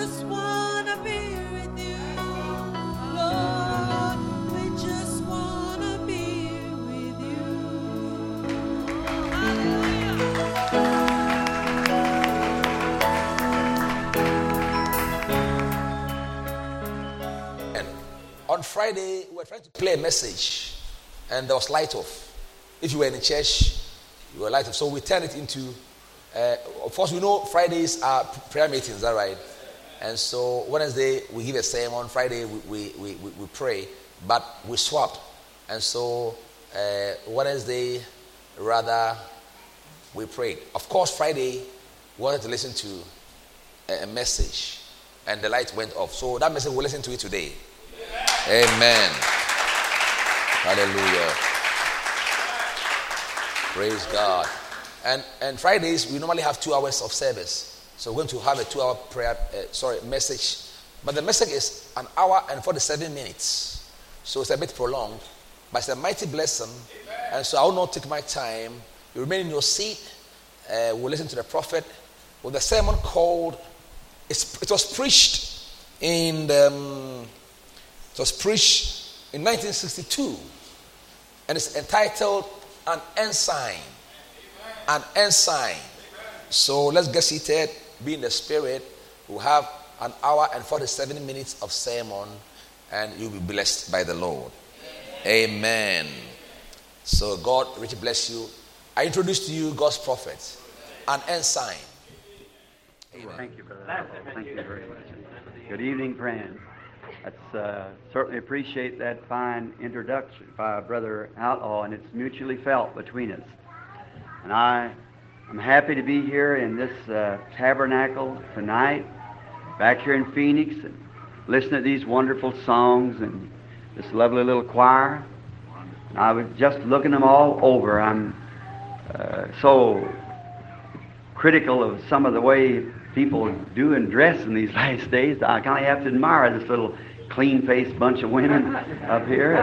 just wanna be with you, Lord. We just wanna be with you. And on Friday, we were trying to play a message, and there was light off. If you were in the church, you were light off. So we turned it into. Of course, we know Fridays are prayer meetings, is that right? And so Wednesday we give a sermon, Friday we pray, but we swapped. And so Wednesday, rather, we prayed. Of course, Friday we wanted to listen to a message, and the light went off. So that message, we'll listen to it today. Amen. Hallelujah. Praise God. And Fridays, we normally have 2 hours of service. So we're going to have a 2-hour prayer, message. But the message is 1 hour and 47 minutes. So it's a bit prolonged. But it's a mighty blessing. And so I will not take my time. You remain in your seat. We'll listen to the prophet with a sermon called, it was preached in 1962. And it's entitled An Ensign. An ensign. So let's get seated, be in the spirit. We'll have 1 hour and 47 minutes of sermon, and you'll be blessed by the Lord. Amen. So God richly bless you. I introduce to you God's prophet, an ensign. Amen. Thank you, brother. Thank you very much. Good evening, friends. Let's certainly appreciate that fine introduction by Brother Outlaw, and it's mutually felt between us. And I'm happy to be here in this tabernacle tonight, back here in Phoenix, and listen to these wonderful songs and this lovely little choir. And I was just looking them all over. I'm so critical of some of the way people do and dress in these last days. I kind of have to admire this little clean-faced bunch of women up here.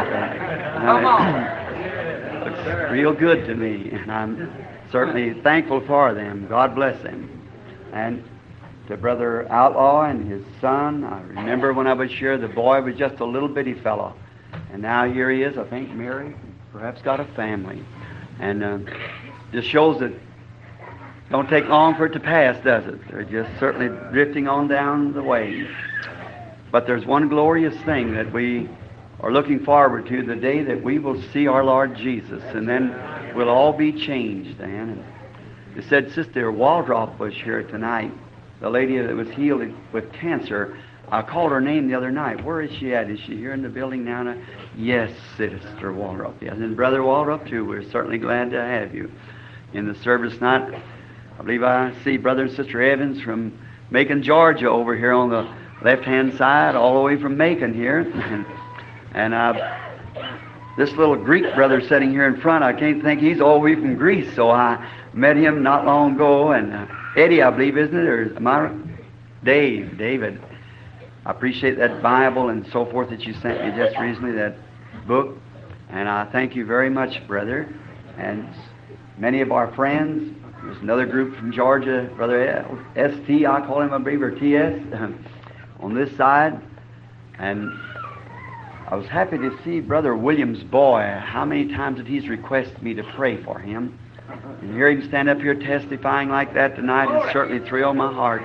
Looks real good to me, and I'm certainly thankful for them. God bless them. And to Brother Outlaw and his son, I remember when I was here, the boy was just a little bitty fellow. And now here he is, I think, married, perhaps got a family. And just shows that it don't take long for it to pass, does it? They're just certainly drifting on down the way. But there's one glorious thing that we are looking forward to, the day that we will see our Lord Jesus, and then we'll all be changed then. And they said Sister Waldrop was here tonight, the lady that was healed with cancer. I called her name the other night. Where is she at? Is she here in the building now? Yes, Sister Waldrop. Yes, and Brother Waldrop too. We're certainly glad to have you in the service tonight. I believe I see Brother and Sister Evans from Macon, Georgia, over here on the left-hand side, all the way from Macon here. And this little Greek brother sitting here in front, I can't think he's all the way from Greece, so I met him not long ago. And Eddie, I believe, isn't it? Or am I? David. I appreciate that Bible and so forth that you sent me just recently, that book. And I thank you very much, brother. And many of our friends, there's another group from Georgia, Brother S.T., I call him, I believe, or T.S., on this side. And I was happy to see Brother William's boy. How many times did he request me to pray for him? And hear him stand up here testifying like that tonight has certainly thrilled my heart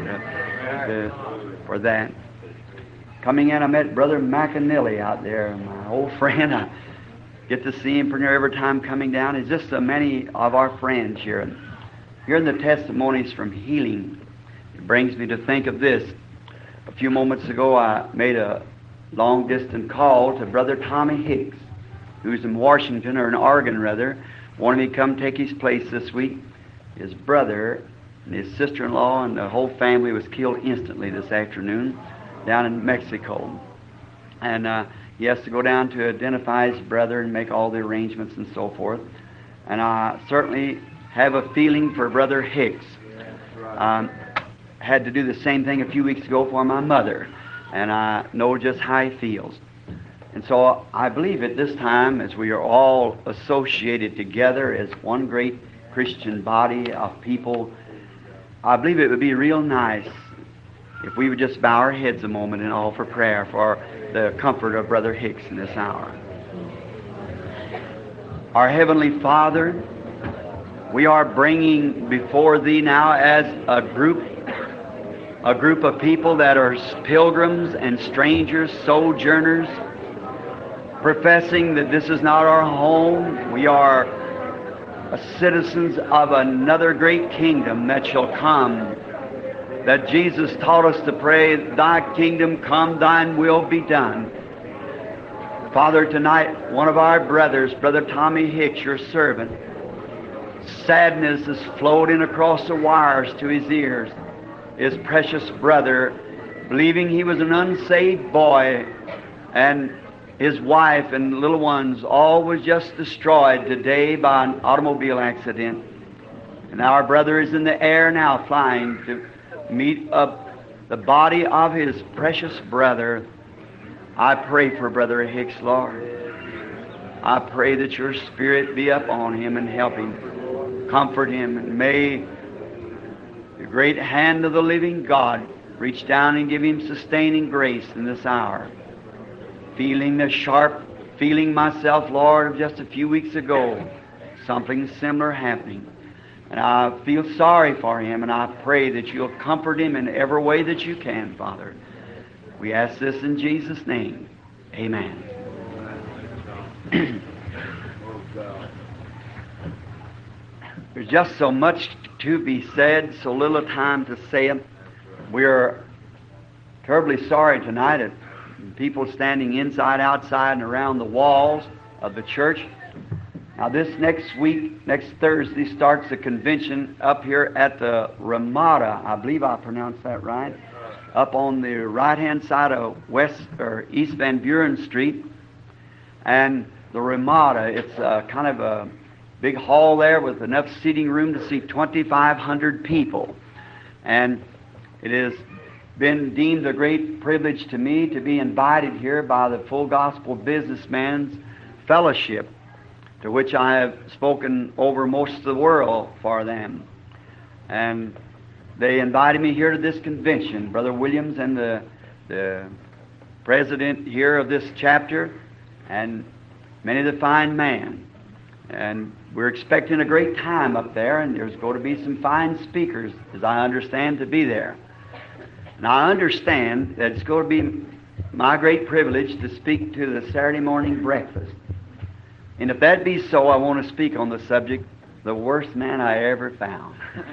for that. Coming in, I met Brother McAnally out there, my old friend. I get to see him pretty near every time coming down. It's just so many of our friends here. And hearing the testimonies from healing, it brings me to think of this. A few moments ago, I made a long-distance call to Brother Tommy Hicks, who's in Washington, or in Oregon, rather. Wanted me to come take his place this week. His brother and his sister-in-law and the whole family was killed instantly this afternoon down in Mexico. And he has to go down to identify his brother and make all the arrangements and so forth. And I certainly have a feeling for Brother Hicks. Had to do the same thing a few weeks ago for my mother, and I know just how he feels. And so I believe at this time, as we are all associated together as one great Christian body of people, I believe it would be real nice if we would just bow our heads a moment and offer prayer for the comfort of Brother Hicks in this hour. Our Heavenly Father, we are bringing before Thee now as a group of people that are pilgrims and strangers, sojourners, professing that this is not our home. We are citizens of another great kingdom that shall come, that Jesus taught us to pray, Thy kingdom come, Thine will be done. Father, tonight, one of our brothers, Brother Tommy Hicks, your servant, sadness is floating across the wires to his ears. His precious brother, believing he was an unsaved boy, and his wife and little ones, all was just destroyed today by an automobile accident. And our brother is in the air now, flying to meet up the body of his precious brother. I pray for Brother Hicks, Lord. I pray that your Spirit be upon him and help him, comfort him, and may the great hand of the living God reach down and give him sustaining grace in this hour. Feeling myself, Lord, of just a few weeks ago, something similar happening. And I feel sorry for him, and I pray that you'll comfort him in every way that you can, Father. We ask this in Jesus' name. Amen. There's just so much to be said, so little time to say it. We're terribly sorry tonight at people standing inside, outside, and around the walls of the church. Now this next week, next Thursday, starts the convention up here at the Ramada. I believe I pronounced that right. Up on the right-hand side of East Van Buren Street. And the Ramada, it's kind of a big hall there with enough seating room to seat 2,500 people. And it has been deemed a great privilege to me to be invited here by the Full Gospel Businessman's Fellowship, to which I have spoken over most of the world for them. And they invited me here to this convention, Brother Williams and the president here of this chapter, and many of the fine men. And we're expecting a great time up there, and there's going to be some fine speakers, as I understand, to be there. And I understand that it's going to be my great privilege to speak to the Saturday morning breakfast. And if that be so, I want to speak on the subject, the worst man I ever found.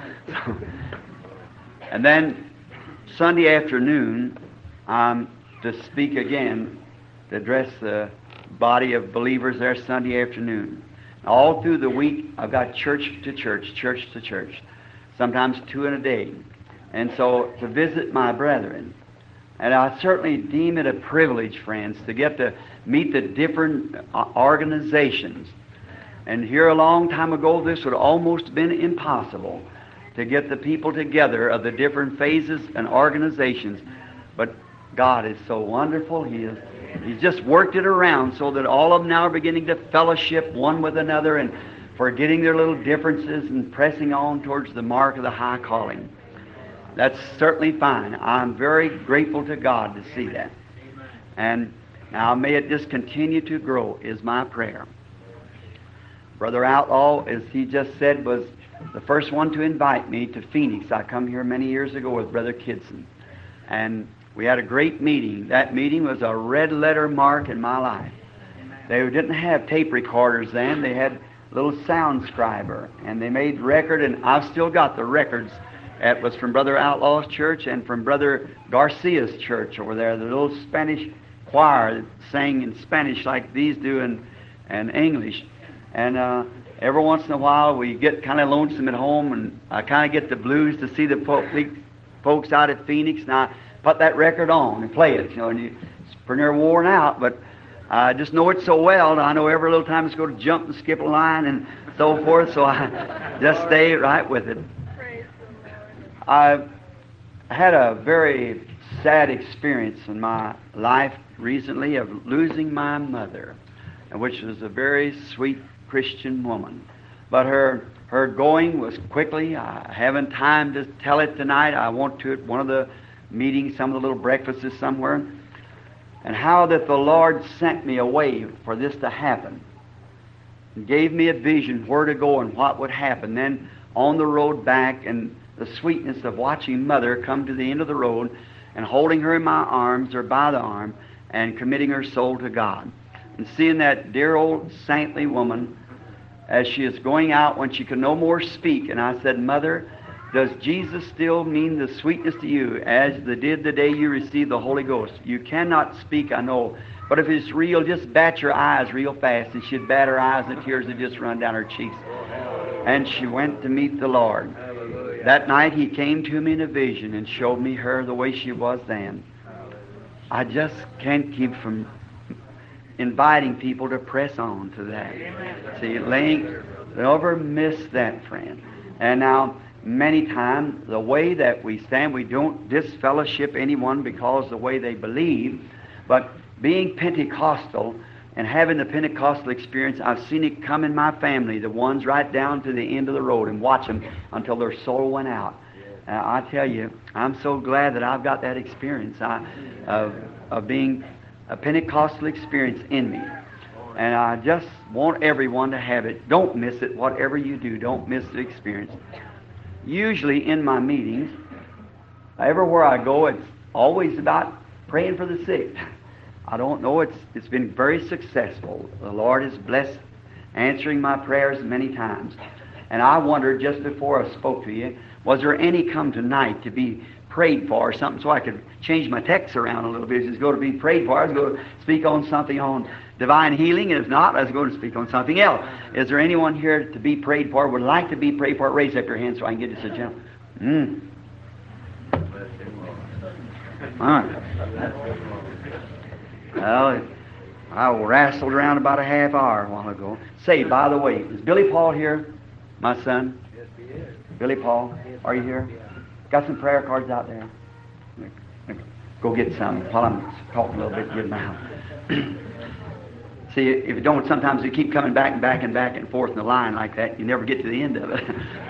And then Sunday afternoon, I'm to speak again, to address the body of believers there Sunday afternoon. All through the week, I've got church to church, sometimes 2 in a day. And so to visit my brethren. And I certainly deem it a privilege, friends, to get to meet the different organizations. And here a long time ago, this would almost have been impossible to get the people together of the different phases and organizations. But God is so wonderful. He's just worked it around so that all of them now are beginning to fellowship one with another and forgetting their little differences and pressing on towards the mark of the high calling. That's certainly fine. I'm very grateful to God to see that. And now may it just continue to grow is my prayer. Brother Outlaw, as he just said, was the first one to invite me to Phoenix. I come here many years ago with Brother Kidson. And we had a great meeting. That meeting was a red letter mark in my life. They didn't have tape recorders then. They had a little sound scriber. And they made record, and I've still got the records. It was from Brother Outlaw's church and from Brother Garcia's church over there, the little Spanish choir that sang in Spanish like these do in English. And every once in a while we get kind of lonesome at home, and I kind of get the blues to see the folks out at Phoenix, and I put that record on and play it, and it's pretty near worn out, but I just know it so well, and I know every little time it's going to jump and skip a line and so forth, so I just stay right with it. I've had a very sad experience in my life recently of losing my mother, which was a very sweet Christian woman. But her going was quickly. I haven't time to tell it tonight. I want to at one of the meetings, some of the little breakfasts somewhere, and how that the Lord sent me away for this to happen, and gave me a vision where to go and what would happen. Then on the road back, and the sweetness of watching Mother come to the end of the road and holding her in my arms or by the arm and committing her soul to God. And seeing that dear old saintly woman as she is going out when she could no more speak. And I said, Mother, does Jesus still mean the sweetness to you as they did the day you received the Holy Ghost? You cannot speak, I know. But if it's real, just bat your eyes real fast. And she'd bat her eyes and the tears would just run down her cheeks. And she went to meet the Lord. That night He came to me in a vision and showed me her the way she was then. I just can't keep from inviting people to press on to that. See, never miss that, friend. And now, many times, the way that we stand, we don't disfellowship anyone because of the way they believe, but being Pentecostal and having the Pentecostal experience, I've seen it come in my family, the ones right down to the end of the road, and watch them until their soul went out. I tell you, I'm so glad that I've got that experience of being a Pentecostal experience in me. And I just want everyone to have it. Don't miss it. Whatever you do, don't miss the experience. Usually in my meetings, everywhere I go, it's always about praying for the sick. I don't know, it's been very successful. The Lord has blessed answering my prayers many times. And I wondered just before I spoke to you, was there any come tonight to be prayed for or something, so I could change my text around a little bit? It's going to be prayed for. I was going to speak on something on divine healing, and if not, I was going to speak on something else. Is there anyone here to be prayed for, would like to be prayed for? Raise up your hand so I can get this a gentleman. All right. Well, I wrestled around about a half hour a while ago. Say, by the way, is Billy Paul here, my son? Yes, he is. Billy Paul, are you here? Got some prayer cards out there? Go get some while I'm talking a little bit. Get them out. See, if you don't, sometimes you keep coming back and back and back and forth in the line like that, you never get to the end of it.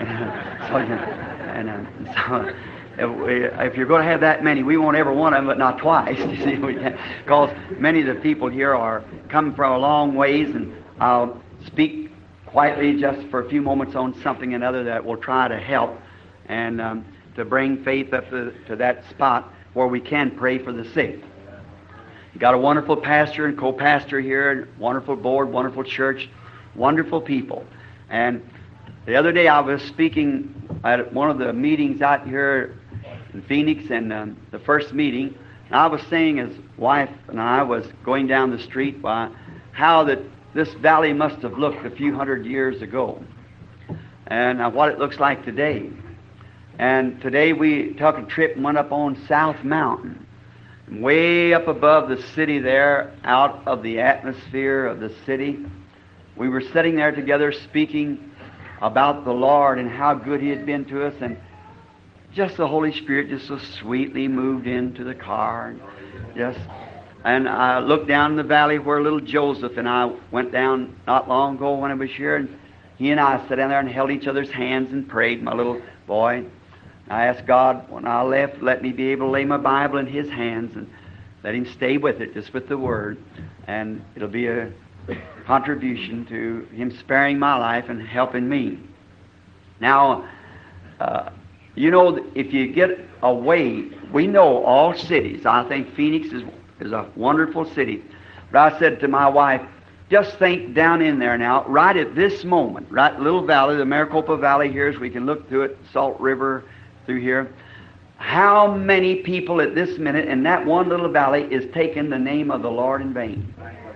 So if you're going to have that many, we won't ever want them, but not twice. You see, because many of the people here are coming from a long ways, and I'll speak quietly just for a few moments on something another that will try to help and to bring faith up to that spot where we can pray for the sick. You got a wonderful pastor and co-pastor here, wonderful board, wonderful church, wonderful people. And the other day I was speaking at one of the meetings out here in Phoenix, and the first meeting, and I was saying, his wife and I was going down the street, how that this valley must have looked a few hundred years ago, and what it looks like today. And today we took a trip and went up on South Mountain, way up above the city there, out of the atmosphere of the city. We were sitting there together speaking about the Lord and how good He had been to us, and just the Holy Spirit just so sweetly moved into the car. And I looked down in the valley where little Joseph and I went down not long ago when I was here, and he and I sat down there and held each other's hands and prayed, my little boy. I asked God, when I left, let me be able to lay my Bible in His hands and let Him stay with it, just with the Word. And it'll be a contribution to Him sparing my life and helping me. Now, you know, if you get away, we know all cities. I think Phoenix is a wonderful city. But I said to my wife, just think down in there now, right at this moment, right little valley, the Maricopa Valley here, as we can look through it, Salt River through here, how many people at this minute in that one little valley is taking the name of the Lord in vain?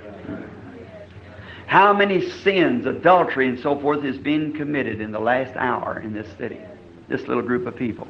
How many sins, adultery and so forth is being committed in the last hour in this city, this little group of people?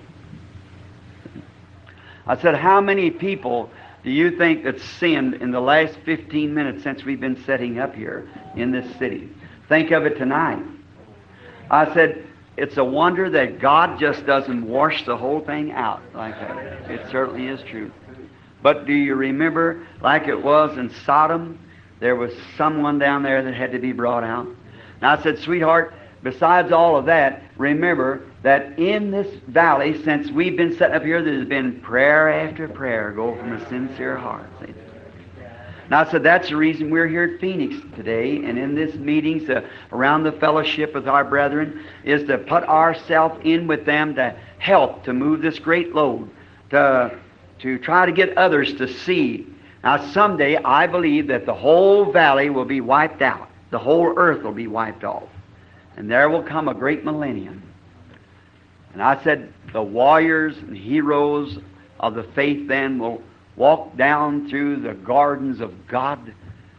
I said, how many people do you think that sinned in the last 15 minutes since we've been setting up here in this city? Think of it tonight. I said, it's a wonder that God just doesn't wash the whole thing out like that. It certainly is true. But do you remember, like it was in Sodom, there was someone down there that had to be brought out? And I said, sweetheart, besides all of that, remember that in this valley, since we've been sitting up here, there's been prayer after prayer go from a sincere heart. See? Now, so that's the reason we're here at Phoenix today, and in this meetings around the fellowship with our brethren, is to put ourselves in with them to help to move this great load, to try to get others to see. Now, someday I believe that the whole valley will be wiped out. The whole earth will be wiped off. And there will come a great millennium. And I said the warriors and heroes of the faith then will walk down through the gardens of God,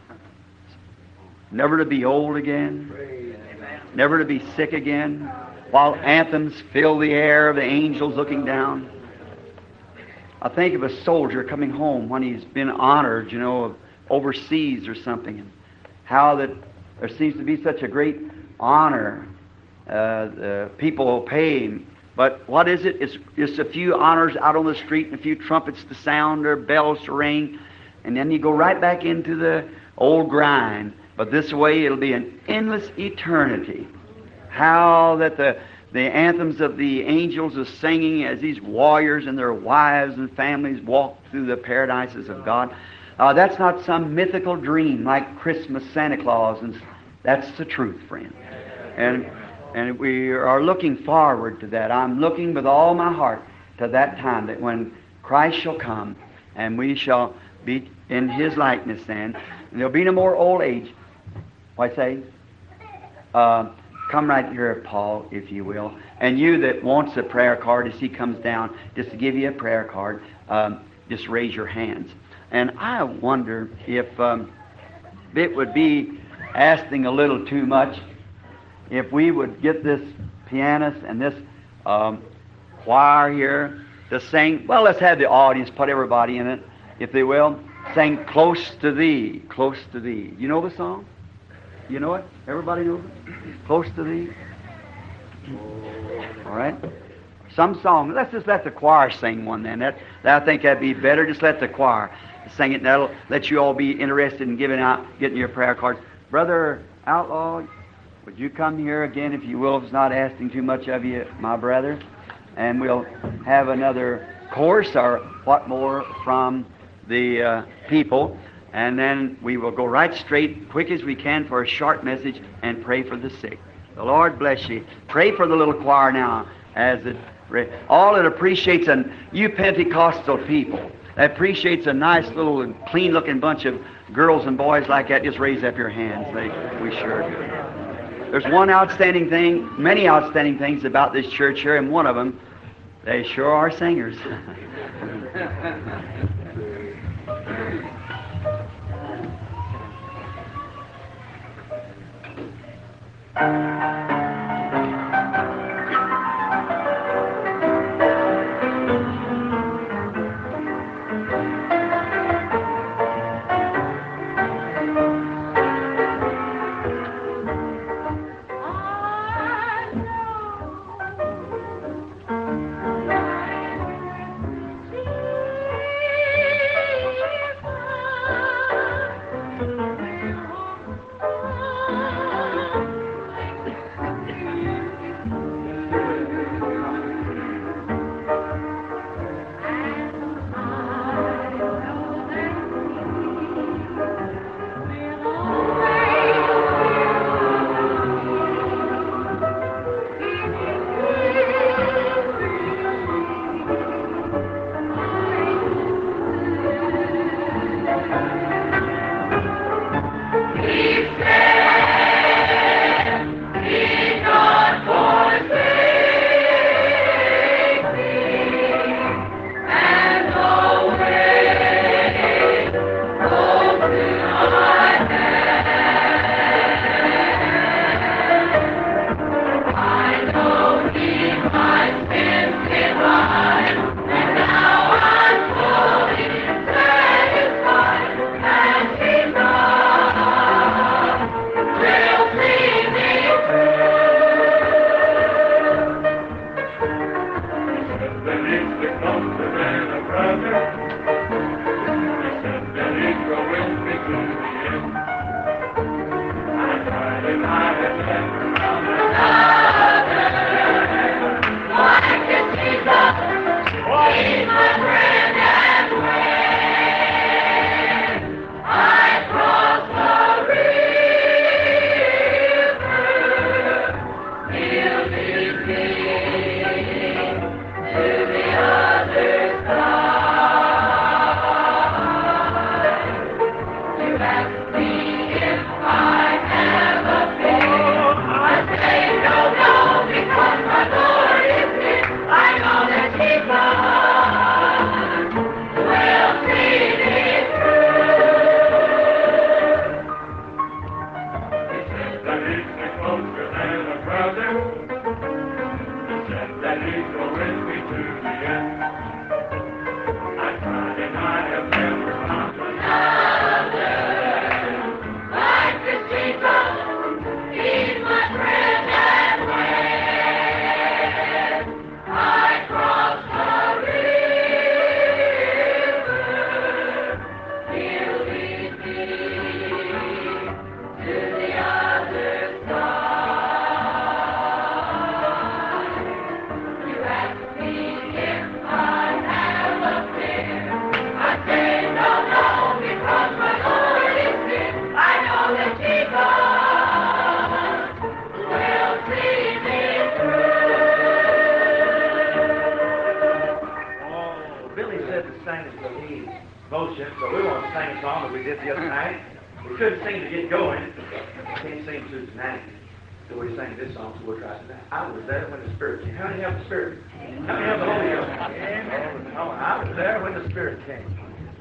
never to be old again, never to be sick again, while anthems fill the air of the angels looking down. I think of a soldier coming home when he's been honored, overseas or something, and how that there seems to be such a great honor. People will pay him. But what is it? It's just a few honors out on the street and a few trumpets to sound or bells to ring, and then you go right back into the old grind. But this way it'll be an endless eternity. How that the anthems of the angels are singing as these warriors and their wives and families walk through the paradises of God. That's not some mythical dream like Christmas Santa Claus, and that's the truth, friend. And we are looking forward to that. I'm looking with all my heart to that time that when Christ shall come and we shall be in His likeness then. And there'll be no more old age. What I say? Come right here, Paul, if you will. And you that wants a prayer card as he comes down, just to give you a prayer card, just raise your hands. And I wonder if it would be asking a little too much if we would get this pianist and this choir here to sing. Well, let's have the audience, put everybody in it, if they will. Sing Close to Thee, Close to Thee. You know the song? You know it? Everybody knows it? Close to Thee? All right. Some song. Let's just let the choir sing one then. I think that'd be better. Just let the choir sing it, and that'll let you all be interested in getting your prayer cards. Brother Outlaw, would you come here again, if you will, if it's not asking too much of you, my brother? And we'll have another course or what more from the people. And then we will go right straight, quick as we can, for a short message and pray for the sick. The Lord bless you. Pray for the little choir now, as it all it appreciates, and you Pentecostal people that appreciates a nice little clean-looking bunch of girls and boys like that. Just raise up your hands. We sure do. There's one outstanding thing, many outstanding things about this church here, and one of them, they sure are singers. I devotion, so we want to sing a song that we did the other night. We couldn't seem to get going. We can't sing to tonight. So we sang this song, so we'll try tonight. I was there when the Spirit came. How many have the Spirit? How many have the Holy Ghost? Amen. I was there when the Spirit came.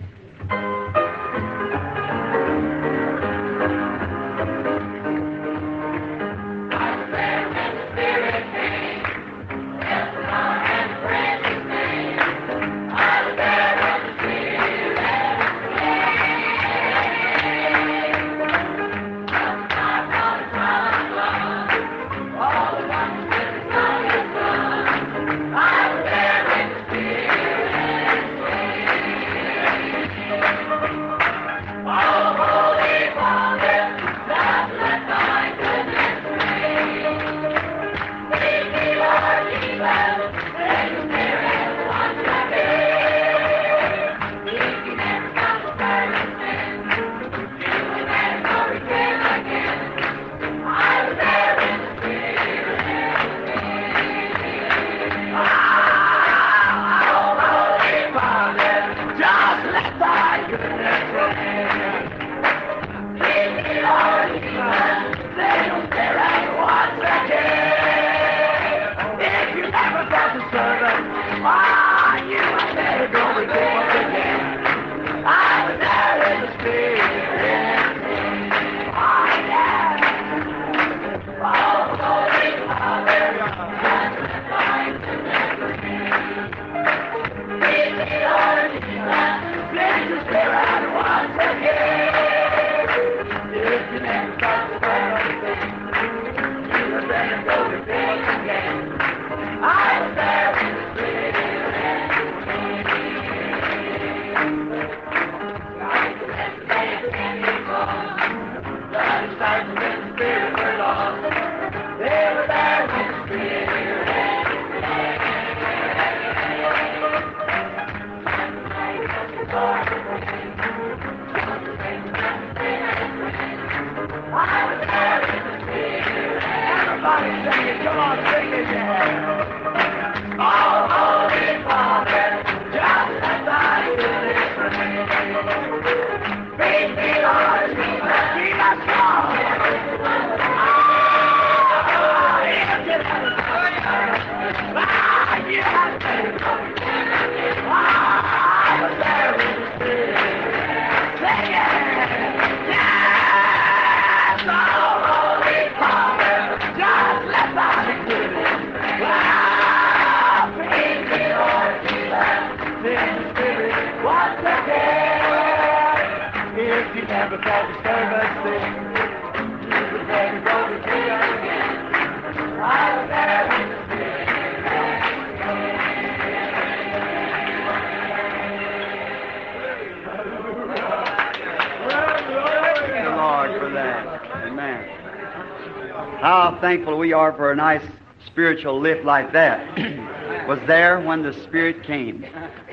How thankful we are for a nice spiritual lift like that. Was there when the Spirit came.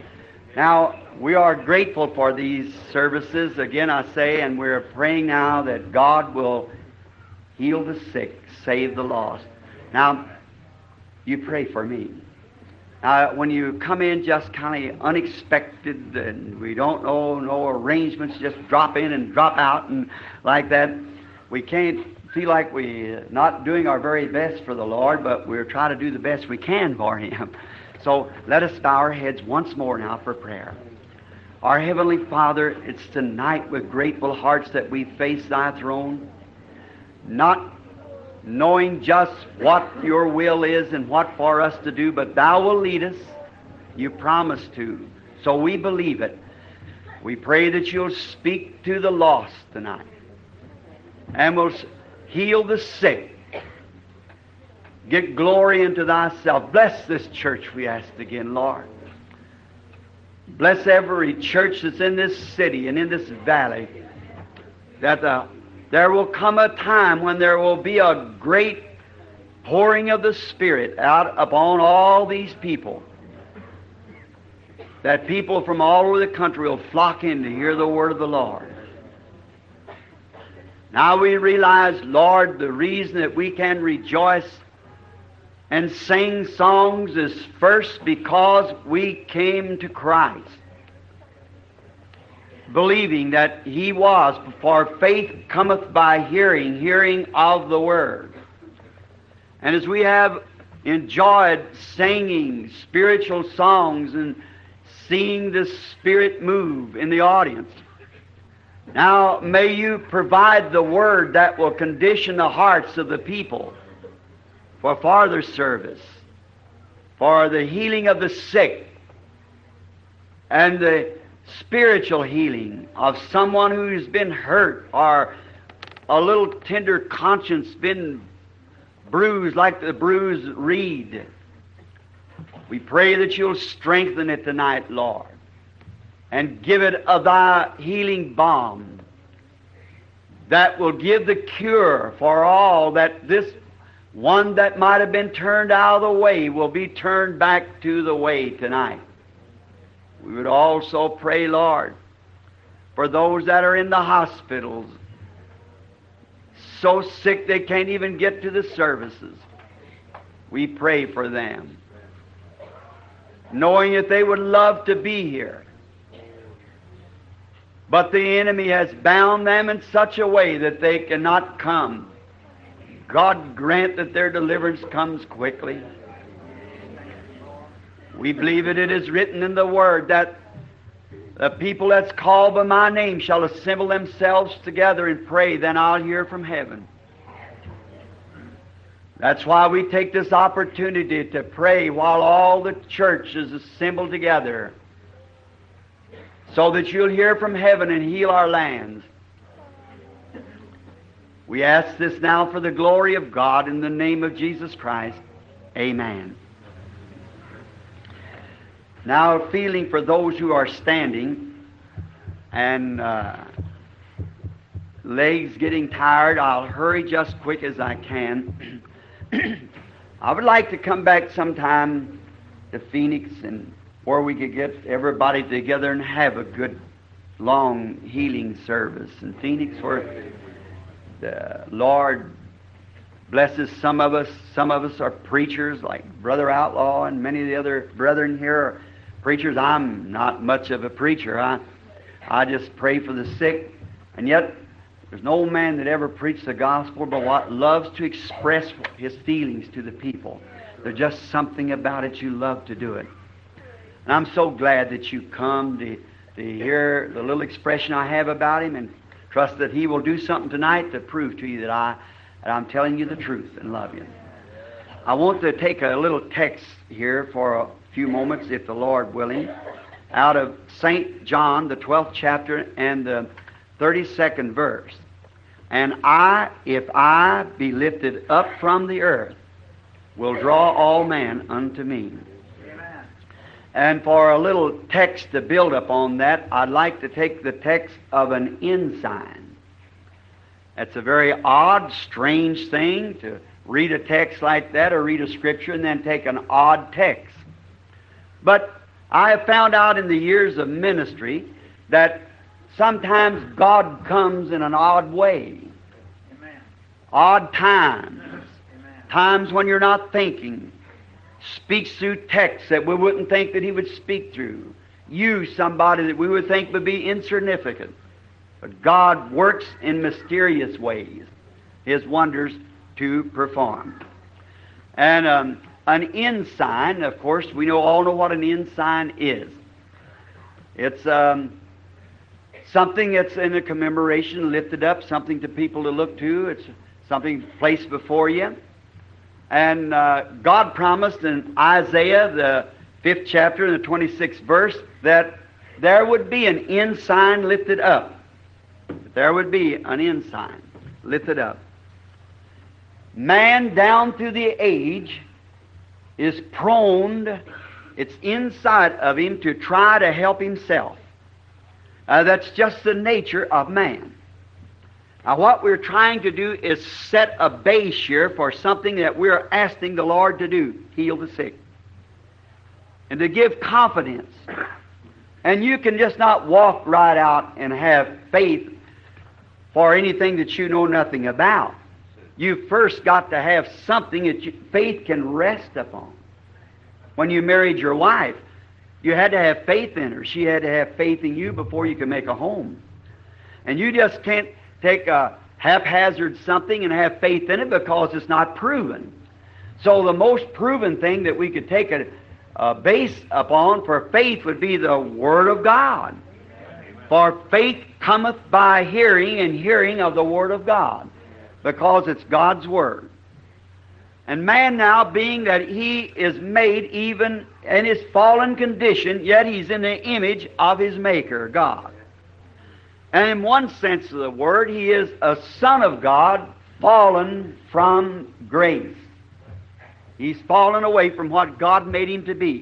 Now, we are grateful for these services, again I say, and we're praying now that God will heal the sick, save the lost. Now, you pray for me. Now, when you come in just kind of unexpected and we don't know, no arrangements, just drop in and drop out and like that, we can't feel like we're not doing our very best for the Lord, but we're trying to do the best we can for Him. So let us bow our heads once more now for prayer. Our Heavenly Father, it's tonight with grateful hearts that we face Thy throne, not knowing just what Your will is and what for us to do, but Thou will lead us. You promised to. So we believe it. We pray that You'll speak to the lost tonight and will heal the sick. Get glory into Thyself. Bless this church, we ask again, Lord. Bless every church that's in this city and in this valley, that there will come a time when there will be a great pouring of the Spirit out upon all these people, that people from all over the country will flock in to hear the word of the Lord. Now we realize, Lord, the reason that we can rejoice and sing songs is first because we came to Christ. believing that He was, for faith cometh by hearing, hearing of the Word. And as we have enjoyed singing spiritual songs and seeing the Spirit move in the audience, now may You provide the Word that will condition the hearts of the people for farther service, for the healing of the sick, and the spiritual healing of someone who's been hurt, or a little tender conscience been bruised like the bruised reed. We pray that You'll strengthen it tonight, Lord, and give it of Thy healing balm that will give the cure for all, that this one that might have been turned out of the way will be turned back to the way tonight. We would also pray, Lord, for those that are in the hospitals, so sick they can't even get to the services. We pray for them, knowing that they would love to be here. But the enemy has bound them in such a way that they cannot come. God grant that their deliverance comes quickly. We believe that it is written in the Word that the people that's called by My name shall assemble themselves together and pray, then I'll hear from heaven. That's why we take this opportunity to pray while all the church is assembled together, so that You'll hear from heaven and heal our lands. We ask this now for the glory of God in the name of Jesus Christ. Amen. Now, feeling for those who are standing and legs getting tired, I'll hurry just quick as I can. I would like to come back sometime to Phoenix, and where we could get everybody together and have a good, long healing service in Phoenix, where the Lord blesses some of us. Some of us are preachers, like Brother Outlaw, and many of the other brethren here are preachers. I'm not much of a preacher. I just pray for the sick. And yet, there's no man that ever preached the gospel but what loves to express his feelings to the people. There's just something about it, you love to do it. And I'm so glad that you come to hear the little expression I have about him, and trust that he will do something tonight to prove to you that I'm telling you the truth and love you. I want to take a little text here for a few moments, if the Lord willing, out of St. John, the 12th chapter and the 32nd verse. And if I be lifted up from the earth, will draw all men unto me. Amen. And for a little text to build upon that, I'd like to take the text of an ensign. It's a very odd, strange thing to read a text like that, or read a scripture and then take an odd text. But I have found out in the years of ministry that sometimes God comes in an odd way. Amen. Odd times. Amen. Times when you're not thinking. Speaks through texts that we wouldn't think that He would speak through. Use somebody that we would think would be insignificant. But God works in mysterious ways, His wonders to perform. And an ensign, of course, we all know what an ensign is. It's something that's in a commemoration, lifted up, something to people to look to. It's something placed before you. And God promised in Isaiah, the 5th chapter and the 26th verse, that there would be an ensign lifted up. There would be an ensign lifted up. Man down through the age is prone, it's inside of him to try to help himself. That's just the nature of man. Now, what we're trying to do is set a base here for something that we're asking the Lord to do, heal the sick. And to give confidence. And you can just not walk right out and have faith for anything that you know nothing about. You first got to have something that faith can rest upon. When you married your wife, You had to have faith in her. She had to have faith in you before you could make a home. And you just can't take a haphazard something and have faith in it because it's not proven. So the most proven thing that we could take a base upon for faith would be the Word of God. For faith cometh by hearing, and hearing of the Word of God, because it's God's Word. And man now, being that he is made even in his fallen condition, yet he's in the image of his Maker, God. And in one sense of the word, he is a son of God, fallen from grace. He's fallen away from what God made him to be.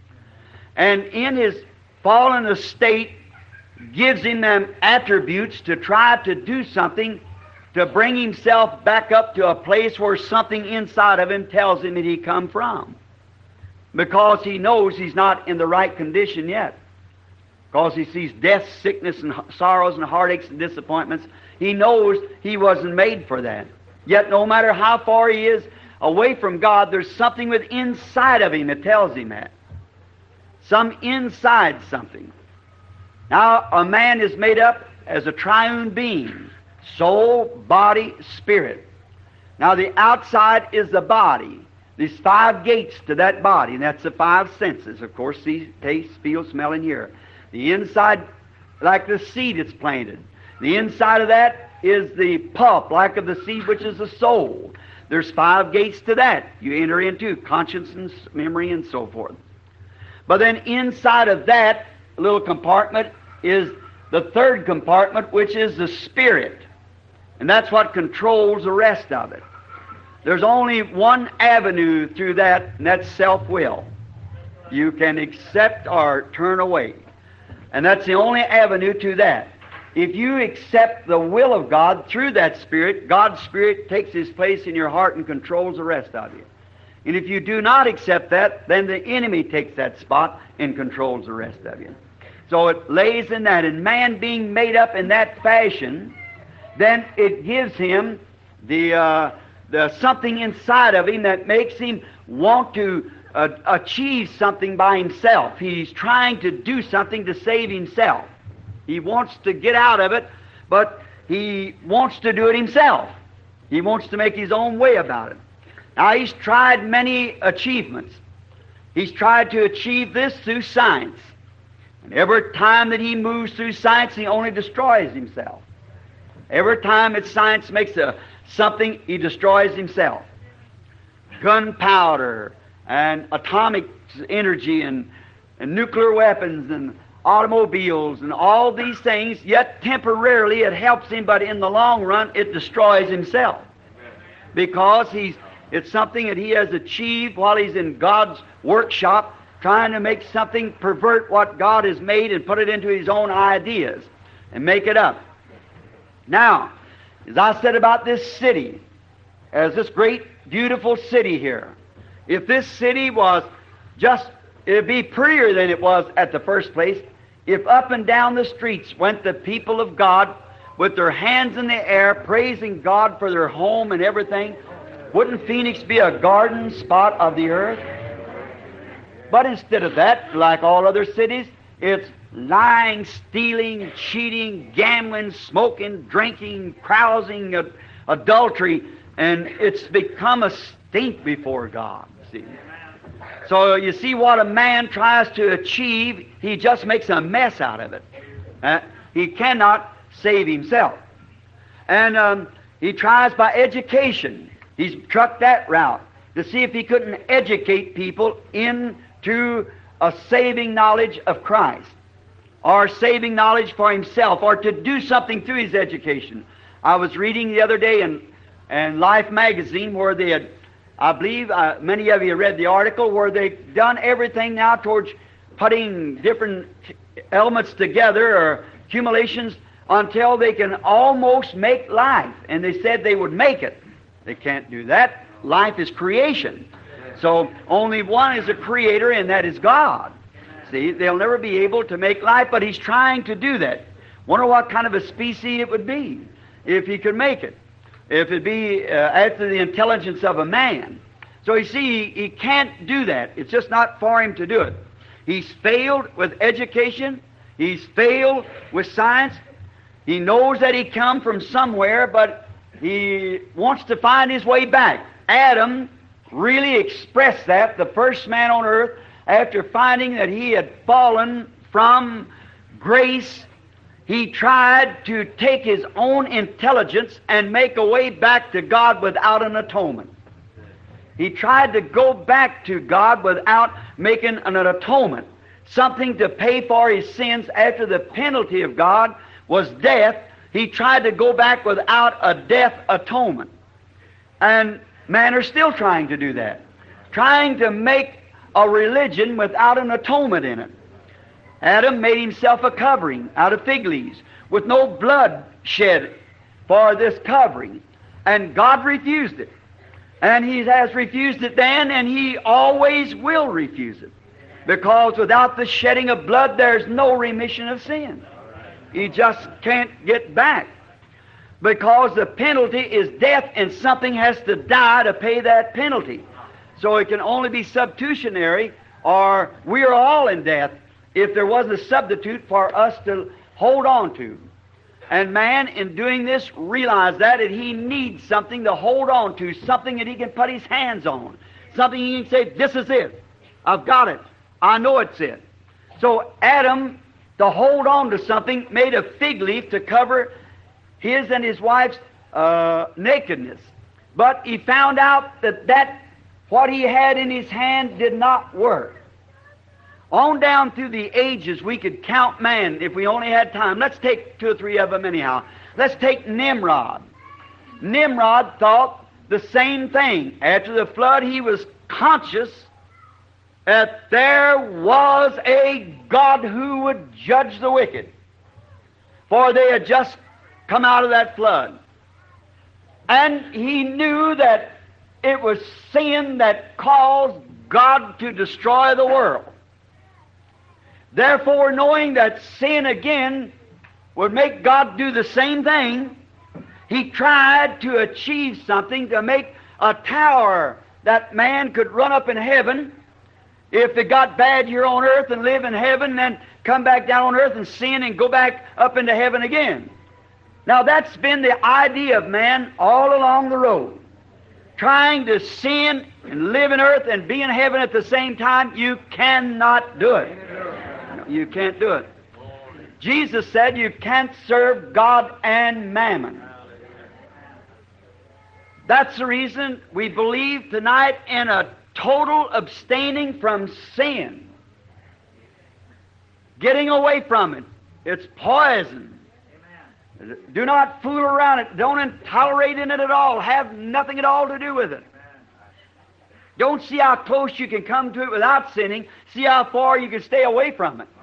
And in his fallen estate, gives him them attributes to try to do something to bring himself back up to a place where something inside of him tells him that he come from. Because he knows he's not in the right condition yet. Because he sees death, sickness, and sorrows, and heartaches, and disappointments. He knows he wasn't made for that. Yet no matter how far he is away from God, there's something within inside of him that tells him that. Some inside something. Now, a man is made up as a triune being. Soul, body, spirit. Now the outside is the body. There's 5 gates to that body, and that's the 5 senses. Of course, see, taste, feel, smell, and hear. The inside, like the seed that's planted. The inside of that is the pulp, like of the seed, which is the soul. There's 5 gates to that. You enter into conscience and memory and so forth. But then inside of that little compartment is the 3rd compartment, which is the spirit. And that's what controls the rest of it. There's only one avenue through that, and that's self-will. You can accept or turn away. And that's the only avenue to that. If you accept the will of God through that Spirit, God's Spirit takes His place in your heart and controls the rest of you. And if you do not accept that, then the enemy takes that spot and controls the rest of you. So it lays in that. And man being made up in that fashion, then it gives him the something inside of him that makes him want to achieve something by himself. He's trying to do something to save himself. He wants to get out of it, but he wants to do it himself. He wants to make his own way about it. Now, he's tried many achievements. He's tried to achieve this through science. And every time that he moves through science, he only destroys himself. Every time that science makes something, he destroys himself. Gunpowder and atomic energy and nuclear weapons and automobiles and all these things, yet temporarily it helps him, but in the long run it destroys himself. Because it's something that he has achieved while he's in God's workshop, trying to make something pervert what God has made and put it into his own ideas and make it up. Now, as I said about this city, as this great, beautiful city here, if this city was just, it'd be prettier than it was at the first place, if up and down the streets went the people of God with their hands in the air, praising God for their home and everything, wouldn't Phoenix be a garden spot of the earth? But instead of that, like all other cities, it's lying, stealing, cheating, gambling, smoking, drinking, carousing, adultery, and it's become a stink before God. See? So you see what a man tries to achieve, he just makes a mess out of it. He cannot save himself. And he tries by education. He's trucked that route to see if he couldn't educate people into a saving knowledge of Christ, or saving knowledge for himself, or to do something through his education. I was reading the other day in Life magazine where they had, I believe many of you read the article, where they've done everything now towards putting different elements together or accumulations until they can almost make life. And they said they would make it. They can't do that. Life is creation. So only one is a creator, and that is God. See, they'll never be able to make life, but he's trying to do that. Wonder what kind of a species it would be if he could make it. If it be after the intelligence of a man. So you see, he can't do that. It's just not for him to do it. He's failed with education. He's failed with science. He knows that he come from somewhere, but he wants to find his way back. Adam really expressed that, the first man on earth, after finding that he had fallen from grace. He tried to take his own intelligence and make a way back to God without an atonement. He tried to go back to God without making an atonement, something to pay for his sins after the penalty of God was death. He tried to go back without a death atonement. And men are still trying to do that, trying to make a religion without an atonement in it. Adam made himself a covering out of fig leaves with no blood shed for this covering, and God refused it. And He has refused it then, and He always will refuse it, because without the shedding of blood there's no remission of sin. He just can't get back, because the penalty is death, and something has to die to pay that penalty. So it can only be substitutionary, or we are all in death if there was a substitute for us to hold on to. And man, in doing this, realized that he needs something to hold on to, something that he can put his hands on, something he can say, this is it. I've got it. I know it's it. So Adam, to hold on to something, made a fig leaf to cover his and his wife's nakedness. But he found out that what he had in his hand did not work. On down through the ages, we could count man if we only had time. Let's take 2 or 3 of them anyhow. Let's take Nimrod. Nimrod thought the same thing. After the flood, he was conscious that there was a God who would judge the wicked, for they had just come out of that flood. And he knew that it was sin that caused God to destroy the world. Therefore, knowing that sin again would make God do the same thing, he tried to achieve something to make a tower that man could run up in heaven if it got bad here on earth, and live in heaven, then come back down on earth and sin and go back up into heaven again. Now that's been the idea of man all along the road. Trying to sin and live in earth and be in heaven at the same time, you cannot do it. You can't do it. Jesus said you can't serve God and mammon. That's the reason we believe tonight in a total abstaining from sin. Getting away from it. It's poison. Do not fool around it. Don't tolerate in it at all. Have nothing at all to do with it. Don't see how close you can come to it without sinning. See how far you can stay away from it.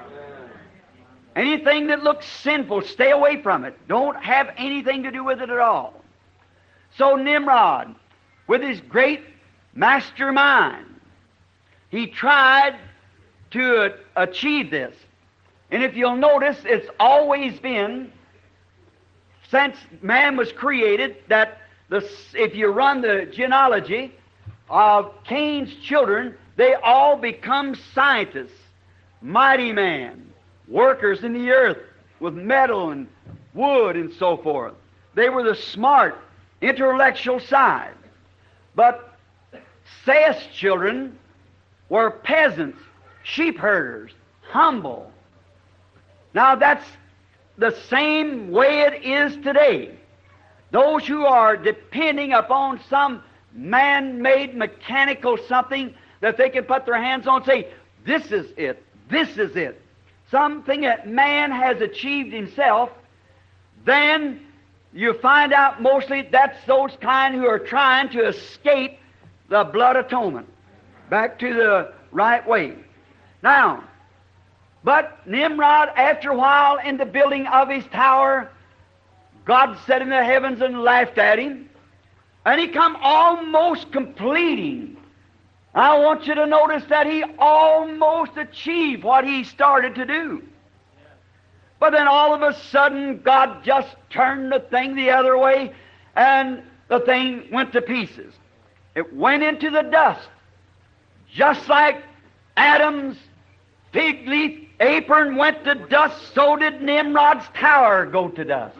Anything that looks sinful, stay away from it. Don't have anything to do with it at all. So Nimrod, with his great mastermind, he tried to achieve this. And if you'll notice, it's always been, since man was created, that if you run the genealogy of Cain's children, they all become scientists, mighty men, workers in the earth with metal and wood and so forth. They were the smart, intellectual side. But Seth's children were peasants, sheep herders, humble. Now that's the same way it is today. Those who are depending upon some man-made mechanical something that they can put their hands on and say, this is it, this is it. Something that man has achieved himself, then you find out mostly that's those kind who are trying to escape the blood atonement back to the right way. Now, but Nimrod, after a while in the building of his tower, God set in the heavens and laughed at him, and he come almost completing. I want you to notice that he almost achieved what he started to do. But then all of a sudden, God just turned the thing the other way, and the thing went to pieces. It went into the dust, just like Adam's fig leaf apron went to dust, so did Nimrod's tower go to dust.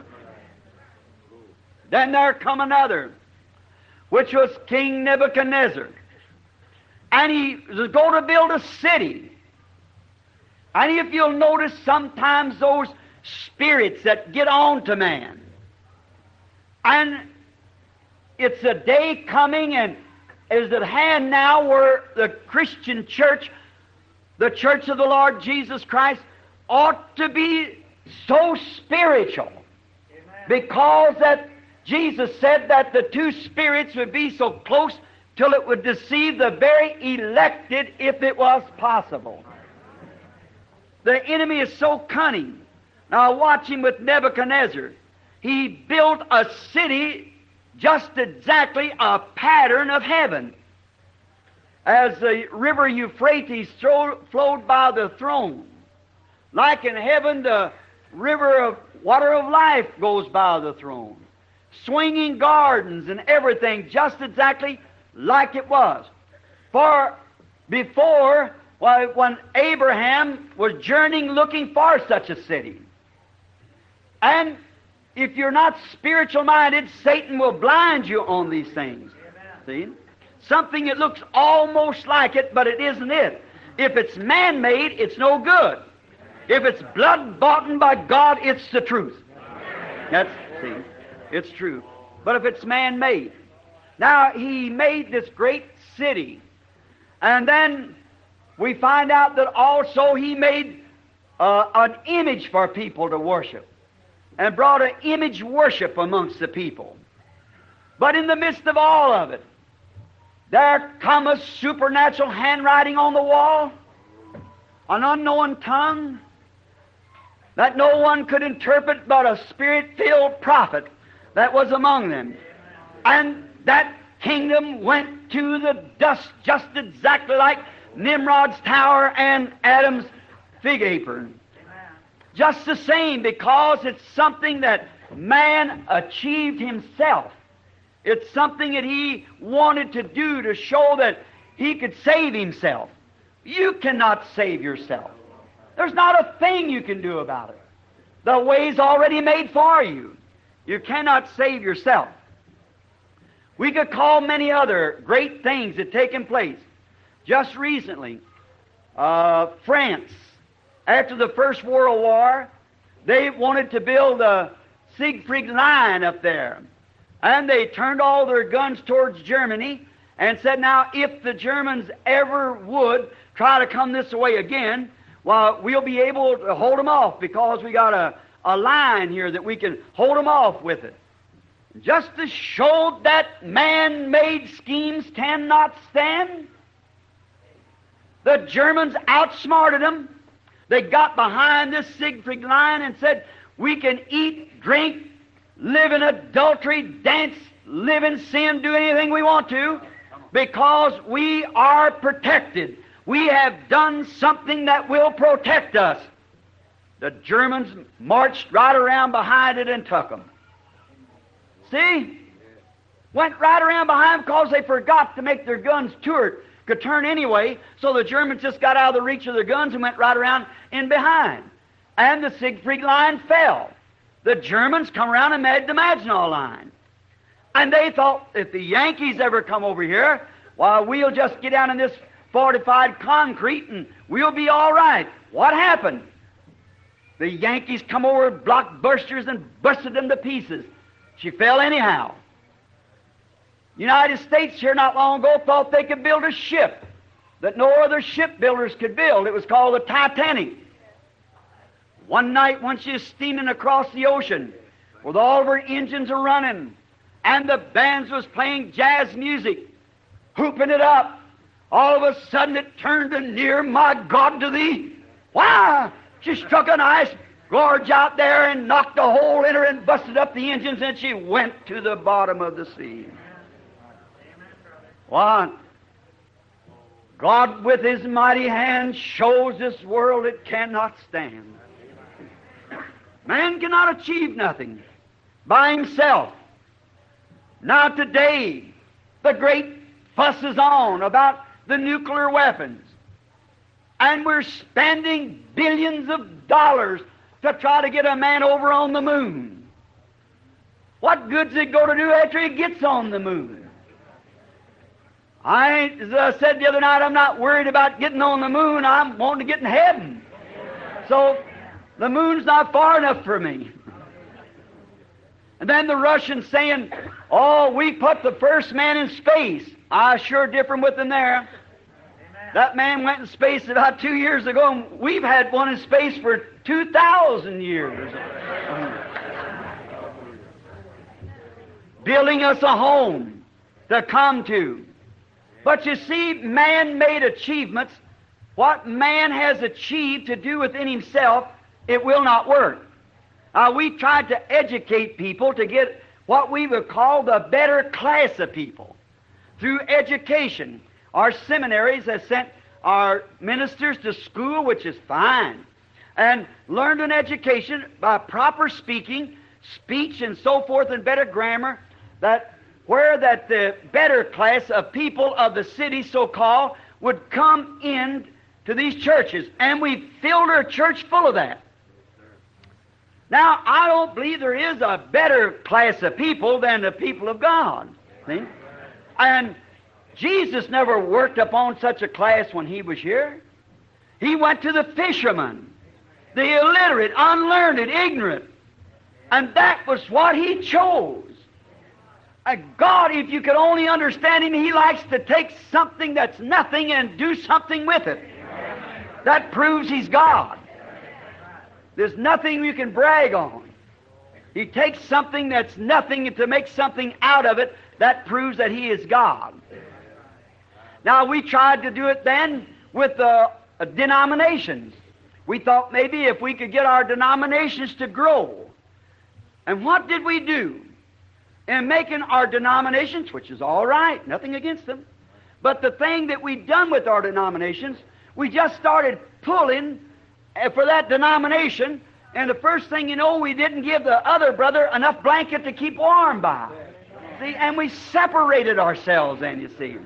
Then there come another, which was King Nebuchadnezzar. And he was going to build a city. And if you'll notice, sometimes those spirits that get on to man, and it's a day coming and is at hand now where the Christian church, the church of the Lord Jesus Christ, ought to be so spiritual. Because that Jesus said that the two spirits would be so close till it would deceive the very elected if it was possible. The enemy is so cunning. Now watch him with Nebuchadnezzar. He built a city just exactly a pattern of heaven. As the river Euphrates flowed by the throne, like in heaven the river of water of life goes by the throne. Swinging gardens and everything just exactly like it was. For before, when Abraham was journeying looking for such a city, and if you're not spiritual minded, Satan will blind you on these things. See? Something that looks almost like it, but it isn't it. If it's man-made, it's no good. If it's blood-bought by God, it's the truth. See, it's true. But if it's man-made. Now, he made this great city. And then we find out that also he made an image for people to worship, and brought an image worship amongst the people. But in the midst of all of it, there come a supernatural handwriting on the wall, an unknown tongue that no one could interpret but a spirit-filled prophet that was among them. And that kingdom went to the dust just exactly like Nimrod's tower and Adam's fig apron. Just the same, because it's something that man achieved himself. It's something that he wanted to do to show that he could save himself. You cannot save yourself. There's not a thing you can do about it. The way's already made for you. You cannot save yourself. We could call many other great things that have taken place. Just recently, France, after the First World War, they wanted to build a Siegfried line up there. And they turned all their guns towards Germany and said, now, if the Germans ever would try to come this way again, well, we'll be able to hold them off because we got a line here that we can hold them off with it. Just to show that man-made schemes cannot stand, the Germans outsmarted them. They got behind this Siegfried line and said, we can eat, drink, live in adultery, dance, live in sin, do anything we want to, because we are protected. We have done something that will protect us. The Germans marched right around behind it and took them. See? Went right around behind because they forgot to make their guns could turn anyway, so the Germans just got out of the reach of their guns and went right around in behind. And the Siegfried line fell. The Germans come around and made the Maginot Line. And they thought, if the Yankees ever come over here, well, we'll just get down in this fortified concrete and we'll be all right. What happened? The Yankees come over with blockbusters and busted them to pieces. She fell anyhow. United States here not long ago thought they could build a ship that no other shipbuilders could build. It was called the Titanic. One night when she was steaming across the ocean, with all of her engines are running, and the bands was playing jazz music, hooping it up, all of a sudden it turned to near my God to thee. Why? She struck an ice gorge out there and knocked a hole in her and busted up the engines, and she went to the bottom of the sea. What? God with His mighty hand shows this world it cannot stand. Man cannot achieve nothing by himself. Now today, the great fuss is on about the nuclear weapons. And we're spending billions of dollars to try to get a man over on the moon. What good's it going to do after he gets on the moon? As I said the other night, I'm not worried about getting on the moon. I'm wanting to get in heaven. So the moon's not far enough for me. And then the Russians saying, oh, we put the first man in space. I sure differ with them there. That man went in space about 2 years ago, and we've had one in space for 2,000 years. Building us a home to come to. But you see, man-made achievements, what man has achieved to do within himself, it will not work. We tried to educate people to get what we would call the better class of people. Through education, our seminaries have sent our ministers to school, which is fine, and learned an education by proper speaking, speech and so forth, and better grammar, that where that the better class of people of the city, so-called, would come in to these churches. And we filled our church full of that. Now, I don't believe there is a better class of people than the people of God. See? And Jesus never worked upon such a class when He was here. He went to the fishermen, the illiterate, unlearned, ignorant. And that was what He chose. God, if you could only understand Him, He likes to take something that's nothing and do something with it. That proves He's God. There's nothing you can brag on. He takes something that's nothing to make something out of it. That proves that He is God. Now, we tried to do it then with denominations. We thought maybe if we could get our denominations to grow. And what did we do? In making our denominations, which is all right, nothing against them, but the thing that we done with our denominations, we just started pulling for that denomination, and the first thing you know, we didn't give the other brother enough blanket to keep warm by. See, and we separated ourselves then, you see.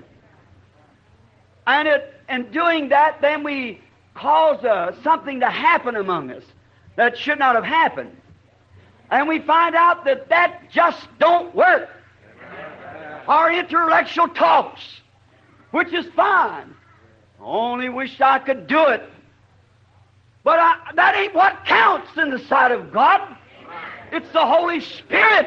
And in doing that, then we caused something to happen among us that should not have happened. And we find out that that just don't work. Our intellectual talks, which is fine. Only wish I could do it. But that ain't what counts in the sight of God. It's the Holy Spirit.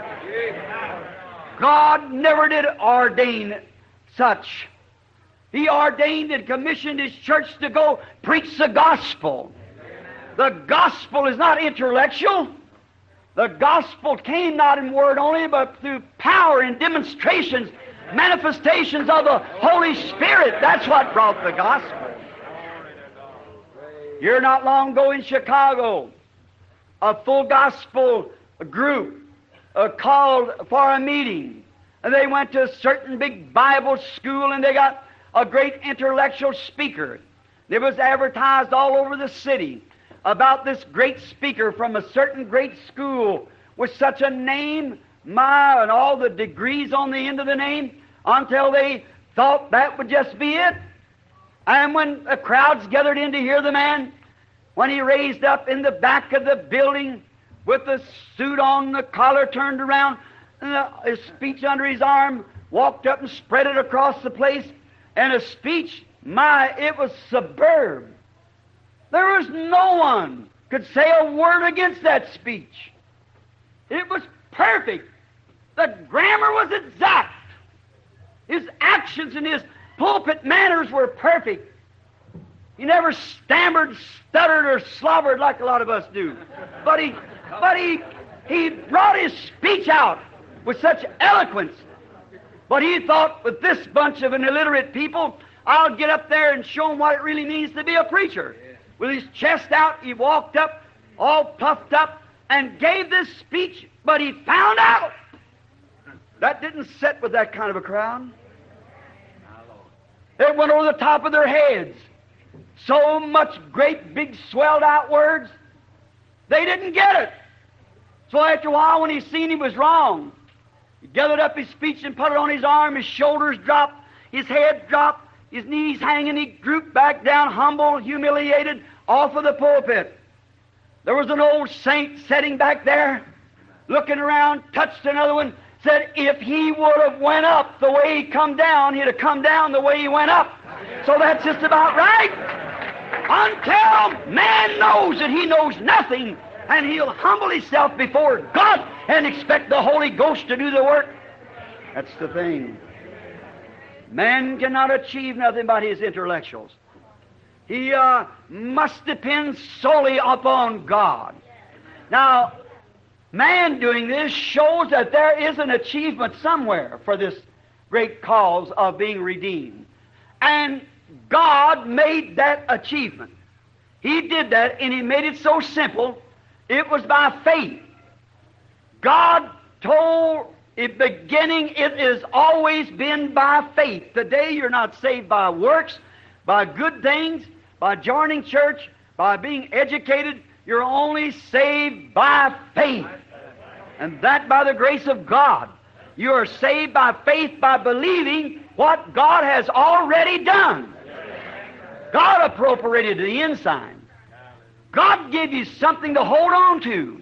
God never did ordain such. He ordained and commissioned His church to go preach the gospel. The gospel is not intellectual. The gospel came not in word only, but through power and demonstrations, manifestations of the Holy Spirit. That's what brought the gospel. Here not long ago in Chicago, a full gospel group called for a meeting. And they went to a certain big Bible school, and they got a great intellectual speaker. It was advertised all over the city about this great speaker from a certain great school with such a name, and all the degrees on the end of the name, until they thought that would just be it. And when the crowds gathered in to hear the man, when he raised up in the back of the building with the suit on, the collar turned around, and his speech under his arm, walked up and spread it across the place, and a speech, it was superb. There was no one could say a word against that speech. It was perfect. The grammar was exact. His actions and his pulpit manners were perfect. He never stammered, stuttered, or slobbered like a lot of us do. But he brought his speech out with such eloquence. But he thought, with this bunch of an illiterate people, I'll get up there and show them what it really means to be a preacher. With his chest out, he walked up, all puffed up, and gave this speech, but he found out that didn't sit with that kind of a crowd. It went over the top of their heads. So much great, big, swelled out words, they didn't get it. So after a while, when he seen he was wrong, he gathered up his speech and put it on his arm, his shoulders dropped, his head dropped, his knees hanging, he drooped back down, humble, humiliated, off of the pulpit. There was an old saint sitting back there, looking around, touched another one, said if he would have went up the way he come down, he'd have come down the way he went up. So that's just about right. Until man knows that he knows nothing, and he'll humble himself before God and expect the Holy Ghost to do the work. That's the thing. Man cannot achieve nothing by his intellectuals. He must depend solely upon God. Now, man doing this shows that there is an achievement somewhere for this great cause of being redeemed. And God made that achievement. He did that, and He made it so simple. It was by faith. God told in the beginning it has always been by faith. Today you're not saved by works, by good things, by joining church, by being educated. You're only saved by faith. And that by the grace of God. You are saved by faith by believing what God has already done. God appropriated the ensign. God gave you something to hold on to.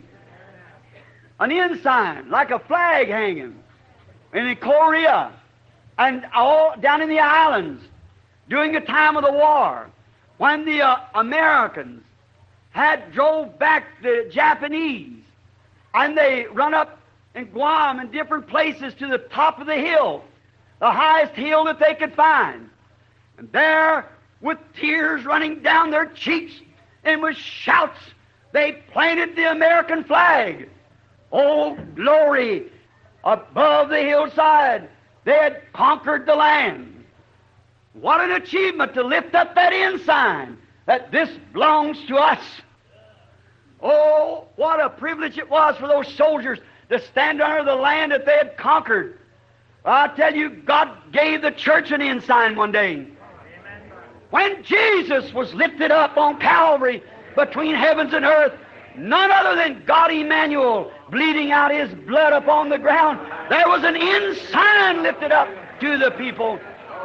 An ensign, like a flag hanging. And in Korea, and all down in the islands, during the time of the war, when the Americans had drove back the Japanese, and they run up in Guam and different places to the top of the hill, the highest hill that they could find. And there, with tears running down their cheeks and with shouts, they planted the American flag. Oh, glory! Above the hillside, they had conquered the land. What an achievement to lift up that ensign, that this belongs to us. Oh, what a privilege it was for those soldiers to stand under the land that they had conquered. I tell you, God gave the church an ensign one day. When Jesus was lifted up on Calvary between heavens and earth, none other than God Emmanuel bleeding out His blood upon the ground, there was an ensign lifted up to the people.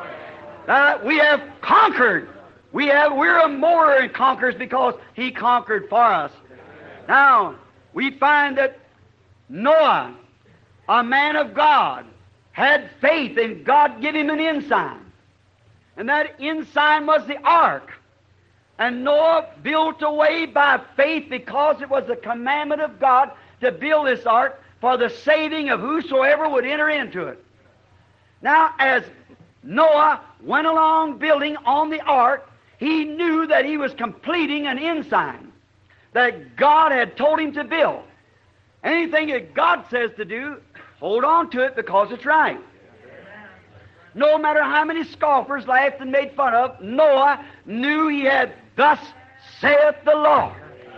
We have conquered. We're more than conquerors because He conquered for us. Now, we find that Noah, a man of God, had faith, and God gave him an ensign. And that ensign was the ark. And Noah built away by faith because it was the commandment of God to build this ark for the saving of whosoever would enter into it. Now, as Noah went along building on the ark, he knew that he was completing an ensign that God had told him to build. Anything that God says to do, hold on to it because it's right. No matter how many scoffers laughed and made fun of, Noah knew he had thus saith the Lord.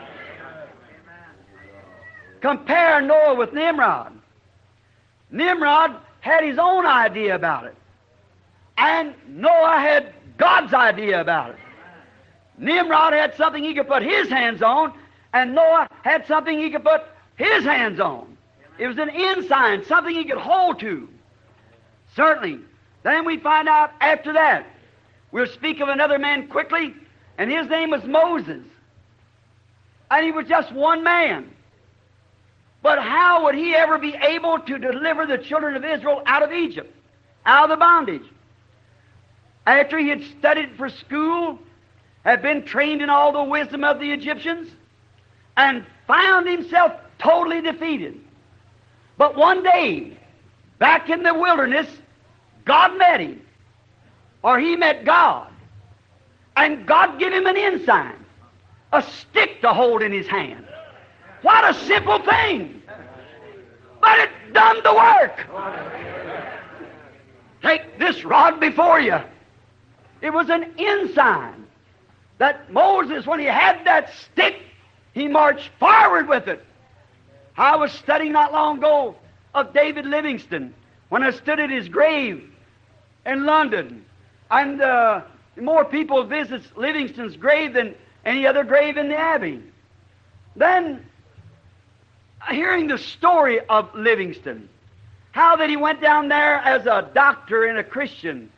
Compare Noah with Nimrod. Nimrod had his own idea about it. And Noah had God's idea about it. Nimrod had something he could put his hands on, and Noah had something he could put his hands on. It was an ensign, something he could hold to. Certainly. Then we find out after that, we'll speak of another man quickly, and his name was Moses. And he was just one man. But how would he ever be able to deliver the children of Israel out of Egypt, out of the bondage? After he had studied for school, had been trained in all the wisdom of the Egyptians, and found himself totally defeated. But one day, back in the wilderness, God met him, or he met God, and God gave him an ensign, a stick to hold in his hand. What a simple thing! But it done the work. Take this rod before you. It was an ensign that Moses, when he had that stick, he marched forward with it. I was studying not long ago of David Livingstone when I stood at his grave in London. And more people visit Livingstone's grave than any other grave in the Abbey. Then, hearing the story of Livingstone, how that he went down there as a doctor and a Christian,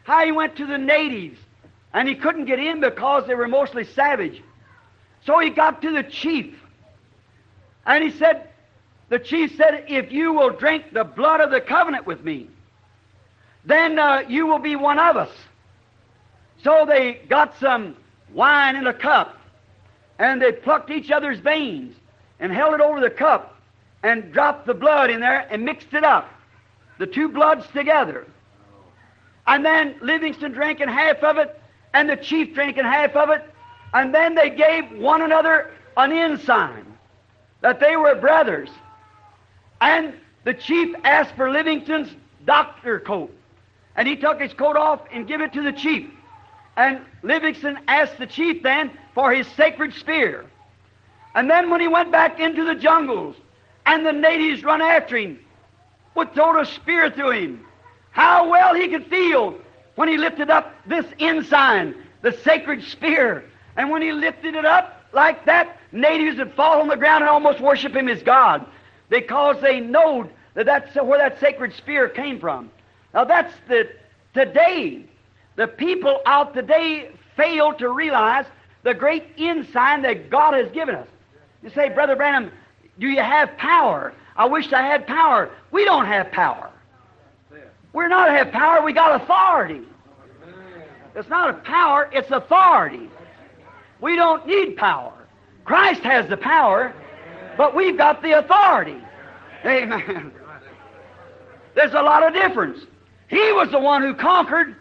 how he went to the natives, and he couldn't get in because they were mostly savage. So he got to the chief, and he said, the chief said, if you will drink the blood of the covenant with me, then you will be one of us. So they got some wine in a cup, and they plucked each other's veins and held it over the cup and dropped the blood in there and mixed it up, the two bloods together. And then Livingston drinking half of it, and the chief drinking half of it, and then they gave one another an ensign that they were brothers. And the chief asked for Livingston's doctor coat, and he took his coat off and gave it to the chief. And Livingston asked the chief then for his sacred spear. And then when he went back into the jungles, and the natives run after him, would throw a spear through him, how well he could feel when he lifted up this ensign, the sacred spear. And when he lifted it up like that, natives would fall on the ground and almost worship him as God, because they knowed that that's where that sacred spear came from. Now that's today, the people out today fail to realize the great ensign that God has given us. You say, Brother Branham, do you have power? I wish I had power. We don't have power. We're not have power, we got authority. It's not a power, it's authority. We don't need power. Christ has the power, but we've got the authority. Amen. There's a lot of difference. He was the one who conquered.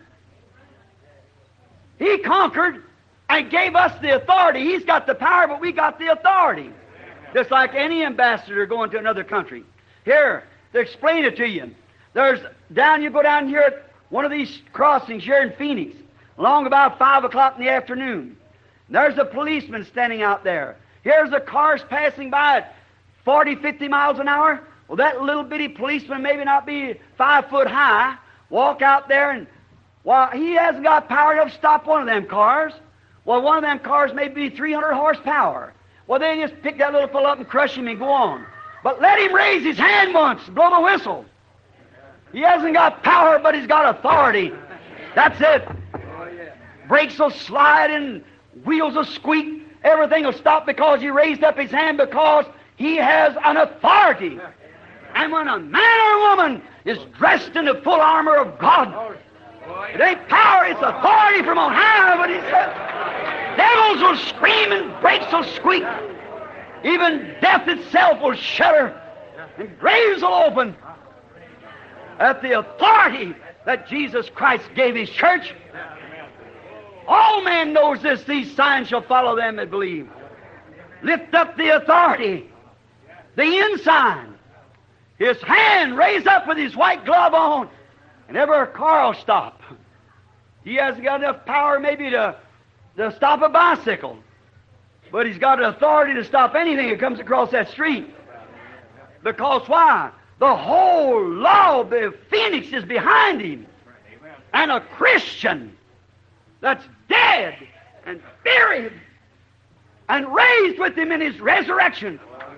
He conquered and gave us the authority. He's got the power, but we got the authority. Just like any ambassador going to another country. Here, to explain it to you. You go down here at one of these crossings here in Phoenix, along about 5 o'clock in the afternoon. There's a policeman standing out there. Here's the cars passing by at 40, 50 miles an hour. Well, that little bitty policeman, maybe not be 5 foot high, walk out there and, well, he hasn't got power enough to stop one of them cars. Well, one of them cars may be 300 horsepower. Well, they just pick that little fellow up and crush him and go on. But let him raise his hand once, blow the whistle. He hasn't got power, but he's got authority. That's it. Brakes will slide and wheels will squeak. Everything will stop because he raised up his hand, because he has an authority. And when a man or a woman is dressed in the full armor of God, it ain't power, it's authority from on high. But he said, devils will scream and brakes will squeak. Even death itself will shudder and graves will open at the authority that Jesus Christ gave His church. All man knows this, these signs shall follow them that believe. Lift up the authority, the ensign, his hand raised up with his white glove on, and every car will stop. He hasn't got enough power maybe to stop a bicycle, but he's got the authority to stop anything that comes across that street. Because why? The whole law of the Phoenix is behind him. And a Christian that's dead and buried and raised with him in his resurrection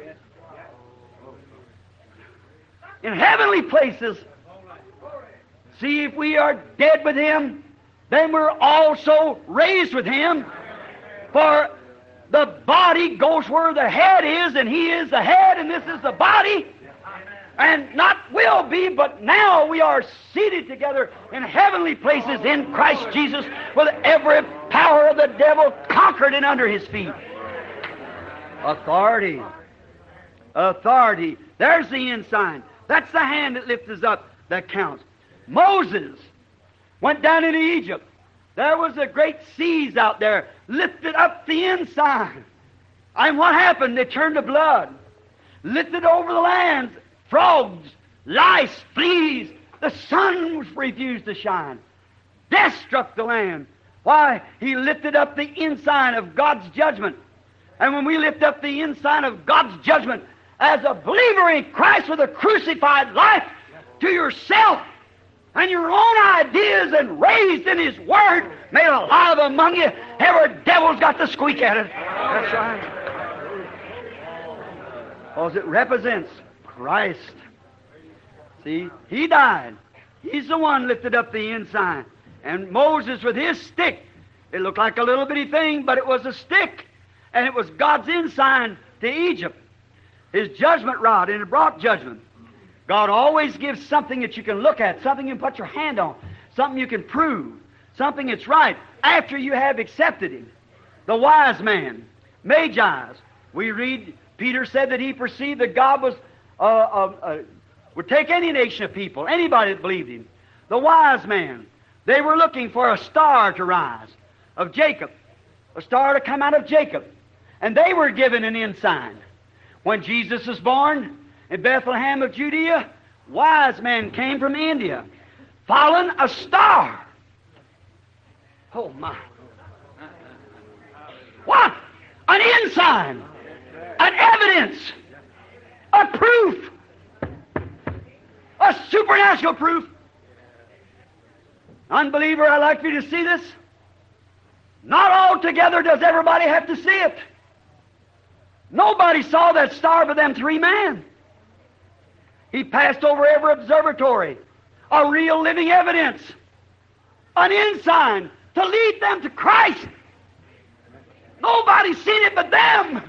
in heavenly places. See, if we are dead with him, then we're also raised with him. For the body goes where the head is, and he is the head, and this is the body. And not will be, but now we are seated together in heavenly places in Christ Jesus, with every power of the devil conquered and under his feet. Authority. Authority. There's the ensign. That's the hand that lifts us up that counts. Moses went down into Egypt. There was a great seas out there, lifted up the ensign. And what happened? They turned to blood. Lifted over the lands. Frogs, lice, fleas. The sun refused to shine. Death struck the land. Why? He lifted up the ensign of God's judgment. And when we lift up the ensign of God's judgment as a believer in Christ with a crucified life to yourself and your own ideas and raised in His Word, made alive among you, every devil's got to squeak at it. That's right. Because it represents Christ. See, He died. He's the one lifted up the ensign. And Moses with his stick, it looked like a little bitty thing, but it was a stick. And it was God's ensign to Egypt, His judgment rod, and it brought judgment. God always gives something that you can look at, something you can put your hand on, something you can prove, something that's right, after you have accepted Him. The wise man, Magi's, we read, Peter said that he perceived that God would take any nation of people, anybody that believed Him. The wise man, they were looking for a star to rise of Jacob, a star to come out of Jacob. And they were given an ensign. When Jesus was born in Bethlehem of Judea, wise men came from India, following a star. Oh my. What? An ensign, an evidence, a proof, a supernatural proof. Unbeliever, I'd like for you to see this. Not altogether does everybody have to see it. Nobody saw that star but them three men. He passed over every observatory, a real living evidence, an ensign to lead them to Christ. Nobody's seen it but them.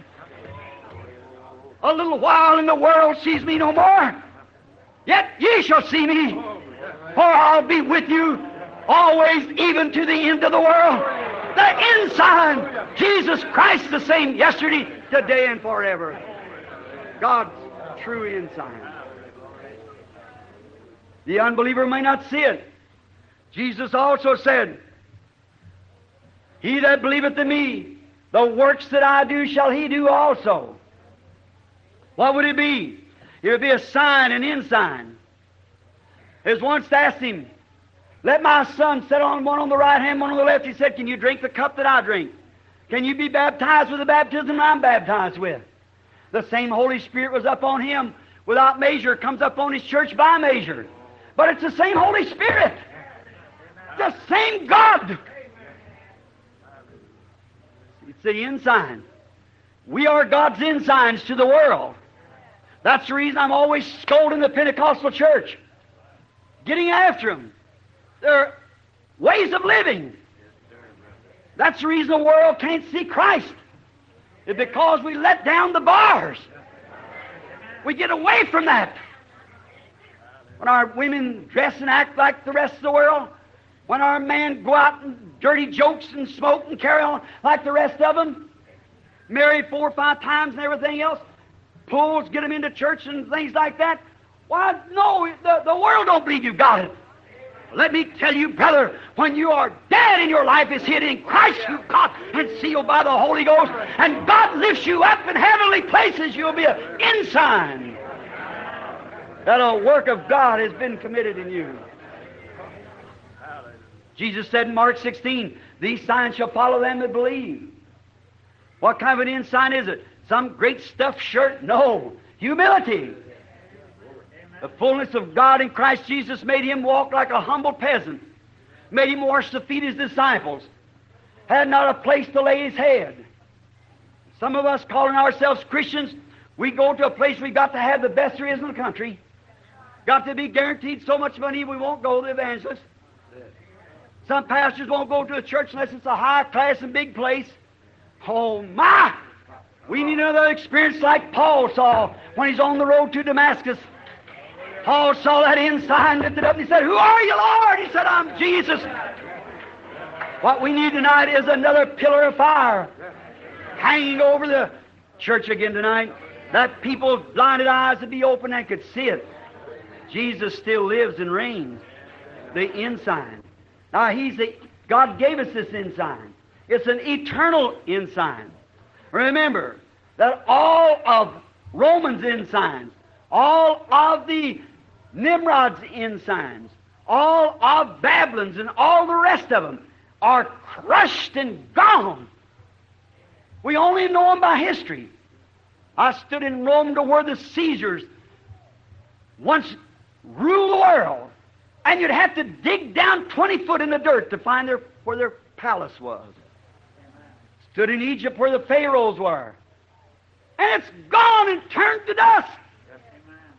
A little while and the world sees me no more. Yet ye shall see me, for I'll be with you always, even to the end of the world. The ensign, Jesus Christ, the same yesterday, today, and forever. God's true ensign. The unbeliever may not see it. Jesus also said, He that believeth in me, the works that I do shall he do also. What would it be? It would be a sign, an ensign. As once asked him, let my son sit on one on the right hand, one on the left. He said, can you drink the cup that I drink? Can you be baptized with the baptism I'm baptized with? The same Holy Spirit was up on him without measure, comes up on His church by measure. But it's the same Holy Spirit. The same God. It's the ensign. We are God's ensigns to the world. That's the reason I'm always scolding the Pentecostal church. Getting after them. Their ways of living. That's the reason the world can't see Christ. It's because we let down the bars. We get away from that. When our women dress and act like the rest of the world, when our men go out and dirty jokes and smoke and carry on like the rest of them, married 4 or 5 times and everything else, pulls, get them into church and things like that. Why, no, the world don't believe you've got it. Let me tell you, brother, when you are dead and your life is hid in Christ, you've got and sealed by the Holy Ghost, and God lifts you up in heavenly places, you'll be an ensign that a work of God has been committed in you. Jesus said in Mark 16, these signs shall follow them that believe. What kind of an ensign is it? Some great stuffed shirt? No. Humility. The fullness of God in Christ Jesus made Him walk like a humble peasant, made Him wash the feet of His disciples, had not a place to lay His head. Some of us calling ourselves Christians, we go to a place we've got to have the best there is in the country, got to be guaranteed so much money we won't go to the evangelist. Some pastors won't go to a church unless it's a high class and big place. Oh my! We need another experience like Paul saw when he's on the road to Damascus. Paul saw that ensign lifted up and he said, who are you, Lord? He said, I'm Jesus. What we need tonight is another pillar of fire hanging over the church again tonight, that people's blinded eyes would be open and could see it. Jesus still lives and reigns. The ensign. Now, God gave us this ensign. It's an eternal ensign. Remember that all of Romans' ensigns, all of the Nimrod's ensigns, all of Babylon's and all the rest of them are crushed and gone. We only know them by history. I stood in Rome to where the Caesars once ruled the world, and you'd have to dig down 20 foot in the dirt to find where their palace was. Stood in Egypt where the pharaohs were. And it's gone and turned to dust.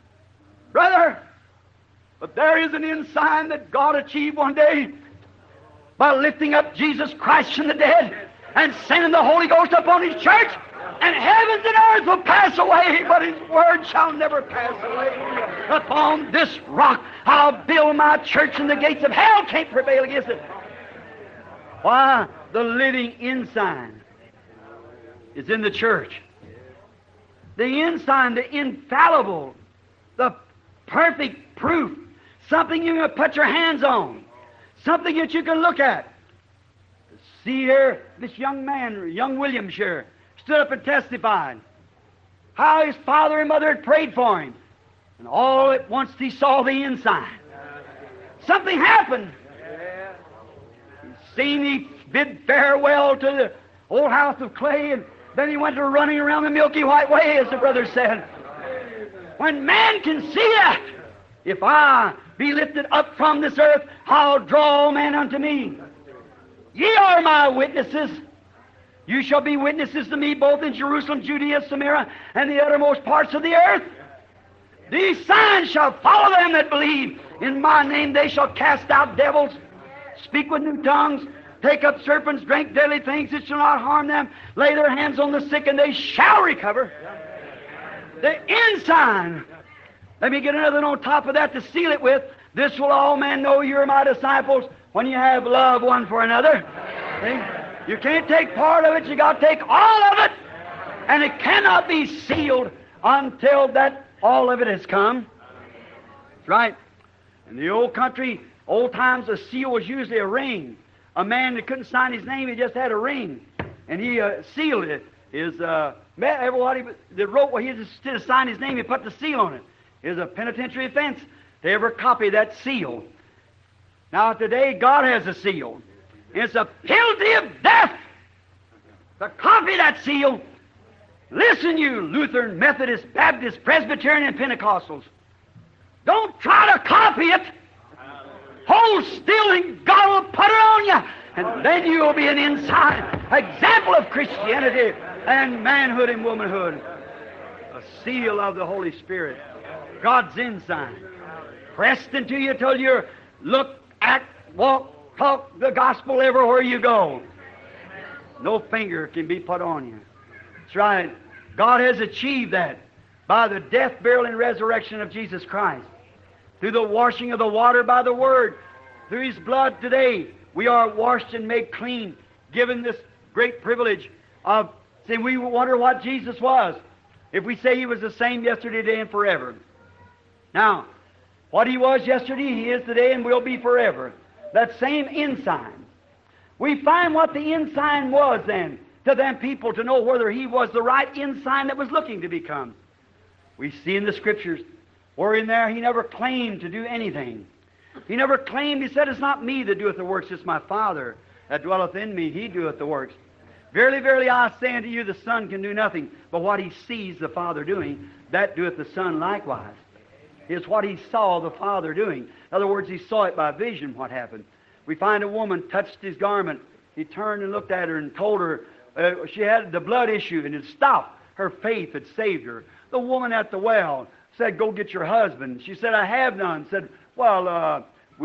Brother, but there is an ensign that God achieved one day. by lifting up Jesus Christ from the dead and sending the Holy Ghost upon His church, and heavens and earth will pass away, but His word shall never pass away. Upon this rock I'll build my church, and the gates of hell can't prevail against it. Why? The living ensign is in the church. The ensign, the infallible, the perfect proof, something you can put your hands on, something that you can look at. See here, this young man, young Williams here, stood up and testified how his father and mother had prayed for him, and all at once he saw the ensign. Something happened. He bid farewell to the old house of clay, and then he went to running around the milky white way, as the brother said. When man can see that, if I be lifted up from this earth, I'll draw all men unto me. Ye are my witnesses. You shall be witnesses to me both in Jerusalem, Judea, Samaria, and the uttermost parts of the earth. These signs shall follow them that believe. In my name they shall cast out devils, speak with new tongues, take up serpents, drink deadly things that shall not harm them, lay their hands on the sick, and they shall recover. The ensign. Let me get another on top of that to seal it with. This will all men know you are my disciples when you have love one for another. See? You can't take part of it, you got to take all of it. And it cannot be sealed until that all of it has come. That's right. In the old country, old times, a seal was usually a ring. A man that couldn't sign his name, he just had a ring. And he sealed it. Everybody that wrote, well, he just instead of sign his name, he put the seal on it. It was a penitentiary offense to ever copy that seal. Now today, God has a seal. And it's a penalty of death to copy that seal. Listen, you Lutheran, Methodist, Baptist, Presbyterian, and Pentecostals. Don't try to copy it. Hold still and God will put it on you. And then you will be an ensign, example of Christianity and manhood and womanhood. A seal of the Holy Spirit. God's ensign. Pressed into you till you look, act, walk, talk the gospel everywhere you go. No finger can be put on you. That's right. God has achieved that by the death, burial, and resurrection of Jesus Christ. Through the washing of the water by the Word. Through His blood today, we are washed and made clean, given this great privilege of, see, we wonder what Jesus was. If we say He was the same yesterday, today, and forever. Now, what He was yesterday, He is today, and will be forever. That same ensign. We find what the ensign was then to them people to know whether He was the right ensign that was looking to become. We see in the Scriptures where in there He never claimed to do anything. He never claimed, He said, it's not me that doeth the works, it's my Father that dwelleth in me, He doeth the works. Verily, verily, I say unto you, the Son can do nothing, but what He sees the Father doing, that doeth the Son likewise. It's what He saw the Father doing. In other words, He saw it by vision, what happened. We find a woman touched His garment. He turned and looked at her and told her she had the blood issue, and it stopped. Her faith had saved her. The woman at the well said, go get your husband. She said, I have none. Said, well,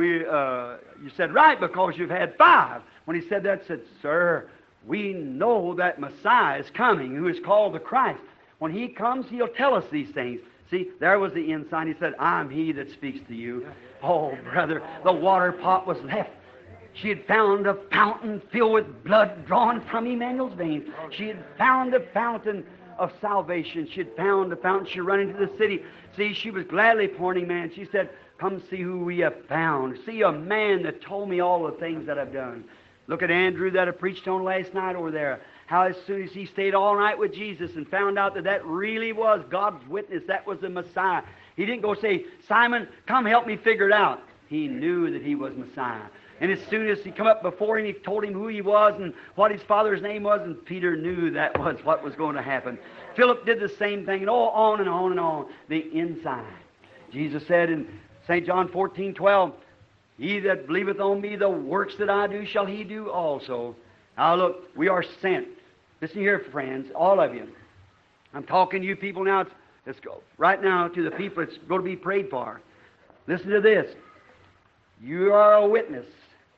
you said right, because you've had 5. When he said that, said, sir, we know that Messiah is coming, who is called the Christ. When He comes, He'll tell us these things. See, there was the ensign. He said, I'm He that speaks to you. Oh, brother, the water pot was left. She had found a fountain filled with blood drawn from Emmanuel's veins. She had found a fountain of salvation. She had found a fountain. She ran into the city. See, she was gladly pouring, man. She said, come see who we have found. See a man that told me all the things that I've done. Look at Andrew that I preached on last night over there. How as soon as he stayed all night with Jesus and found out that that really was God's witness, that was the Messiah. He didn't go say, Simon, come help me figure it out. He knew that he was Messiah. And as soon as he come up before him, he told him who he was and what his father's name was, and Peter knew that was what was going to happen. Philip did the same thing, and on and on and on. The ensign. Jesus said in St. John 14:12, he that believeth on me, the works that I do shall he do also. Now look, we are sent. Listen here, friends, all of you. I'm talking to you people now. Let's go right now to the people that's going to be prayed for. Listen to this. You are a witness.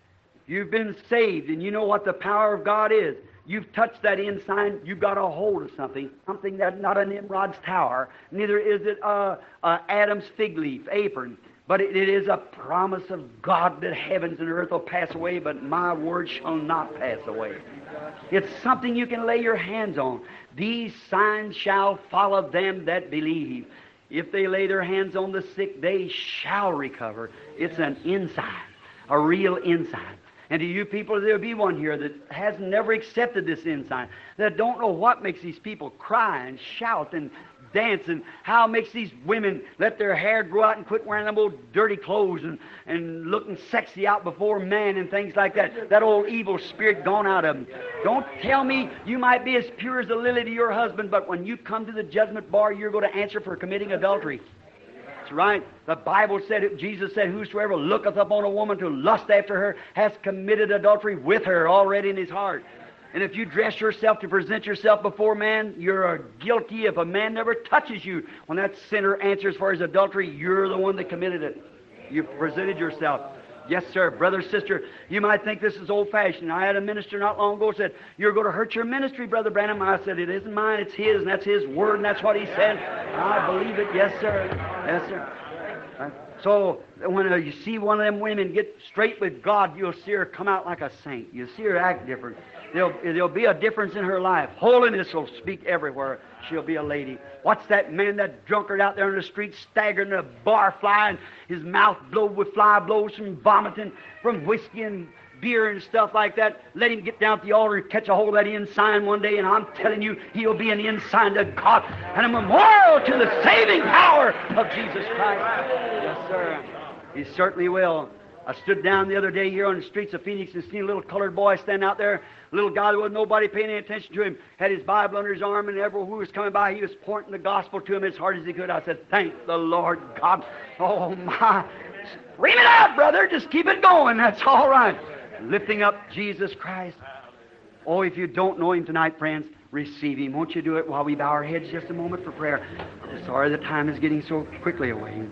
You've been saved, and you know what the power of God is. You've touched that ensign. You've got a hold of something that's not a Nimrod's tower. Neither is it Adam's fig leaf apron. But it is a promise of God that heavens and earth will pass away, but my word shall not pass away. It's something you can lay your hands on. These signs shall follow them that believe. If they lay their hands on the sick, they shall recover. It's an ensign, a real ensign. And to you people, there'll be one here that has never accepted this ensign, that don't know what makes these people cry and shout and dance, and how it makes these women let their hair grow out and quit wearing them old dirty clothes and looking sexy out before men and things like that. That old evil spirit gone out of them. Don't tell me you might be as pure as a lily to your husband, but when you come to the judgment bar, you're going to answer for committing adultery. That's right. The Bible said, Jesus said, whosoever looketh upon a woman to lust after her has committed adultery with her already in his heart. And if you dress yourself to present yourself before man, you're guilty. If a man never touches you, when that sinner answers for his adultery, you're the one that committed it. You presented yourself. Yes, sir. Brother, sister, you might think this is old-fashioned. I had a minister not long ago said, you're going to hurt your ministry, Brother Branham. I said, it isn't mine, it's his, and that's his word, and that's what he said. I believe it. Yes, sir. Yes, sir. So when you see one of them women get straight with God, you'll see her come out like a saint. You'll see her act different. There'll be a difference in her life. Holiness will speak everywhere. She'll be a lady. What's that man, that drunkard out there in the street, staggering in a bar flying, his mouth blowed with fly blows from vomiting, from whiskey and beer and stuff like that? Let him get down at the altar and catch a hold of that ensign one day, and I'm telling you, he'll be an ensign to God and a memorial to the saving power of Jesus Christ. Yes, sir. He certainly will. I stood down the other day here on the streets of Phoenix and seen a little colored boy stand out there. A little guy that wasn't nobody paying any attention to him, had his Bible under his arm, and everyone who was coming by, he was pointing the gospel to him as hard as he could. I said, thank the Lord God. Oh, my. Scream it out, brother. Just keep it going. That's all right. Lifting up Jesus Christ. Oh, if you don't know Him tonight, friends, receive Him. Won't you do it while we bow our heads just a moment for prayer? I'm sorry the time is getting so quickly away.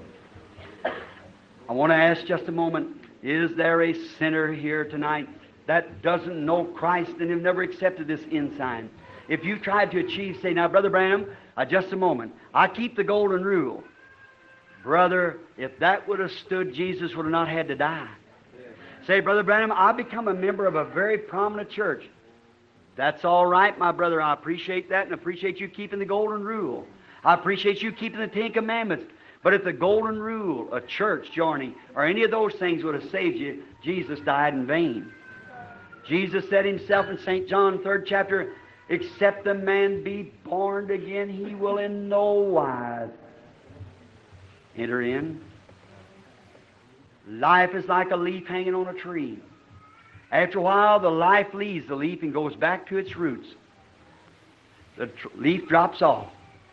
I want to ask just a moment, is there a sinner here tonight that doesn't know Christ and have never accepted this ensign? If you tried to achieve, say, now, Brother Branham, just a moment, I keep the golden rule. Brother, if that would have stood, Jesus would have not had to die. Say, Brother Branham, I become a member of a very prominent church. That's all right, my brother. I appreciate that and appreciate you keeping the golden rule. I appreciate you keeping the Ten Commandments. But if the golden rule, a church joining, or any of those things would have saved you, Jesus died in vain. Jesus said Himself in St. John 3rd chapter, except a man be born again, he will in no wise enter in. Life is like a leaf hanging on a tree. After a while, the life leaves the leaf and goes back to its roots. The leaf drops off.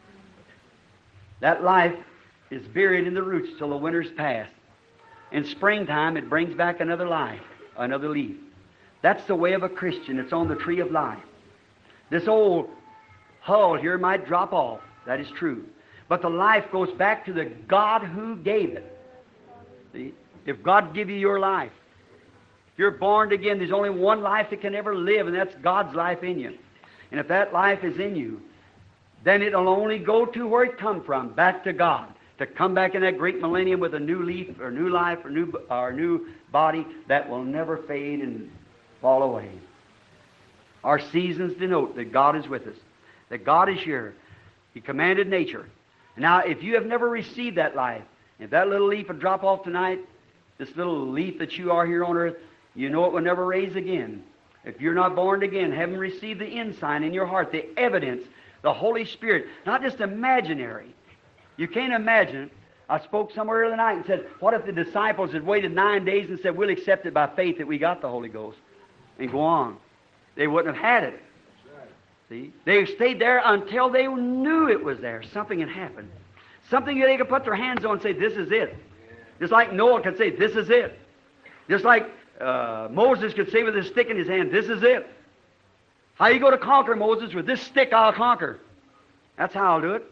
That life is buried in the roots till the winter's past. In springtime, it brings back another life, another leaf. That's the way of a Christian. It's on the tree of life. This old hull here might drop off. That is true. But the life goes back to the God who gave it. See? If God give you your life, if you're born again, there's only one life that can ever live, and that's God's life in you. And if that life is in you, then it'll only go to where it come from, back to God. To come back in that great millennium with a new leaf or new life or new body that will never fade and fall away. Our seasons denote that God is with us, that God is here. He commanded nature. Now, if you have never received that life, if that little leaf would drop off tonight, this little leaf that you are here on earth, you know it will never raise again. If you're not born again, haven't received the ensign in your heart, the evidence, the Holy Spirit, not just imaginary. You can't imagine it. I spoke somewhere the other night and said, what if the disciples had waited 9 days and said, we'll accept it by faith that we got the Holy Ghost and go on? They wouldn't have had it. See? They stayed there until they knew it was there. Something had happened. Something that they could put their hands on and say, this is it. Just like Noah could say, this is it. Just like Moses could say with his stick in his hand, this is it. How you going to conquer, Moses? With this stick I'll conquer. That's how I'll do it.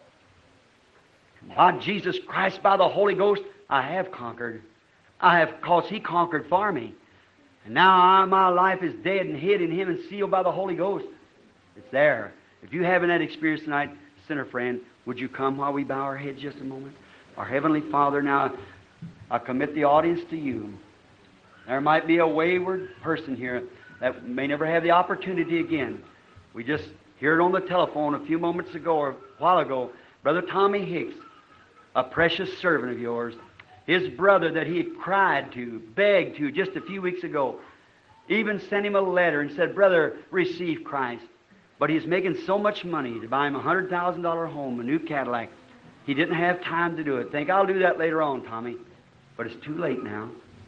By Jesus Christ, by the Holy Ghost, I have conquered. I have, because He conquered for me. And now my life is dead and hid in Him and sealed by the Holy Ghost. It's there. If you haven't had experience tonight, sinner friend, would you come while we bow our heads just a moment? Our Heavenly Father, now I commit the audience to you. There might be a wayward person here that may never have the opportunity again. We just heard on the telephone a few moments ago or a while ago, Brother Tommy Hicks, a precious servant of yours, his brother that he had cried to, begged to just a few weeks ago, even sent him a letter and said, brother, receive Christ. But he's making so much money to buy him a $100,000 home, a new Cadillac. He didn't have time to do it. Think, I'll do that later on, Tommy. But it's too late now.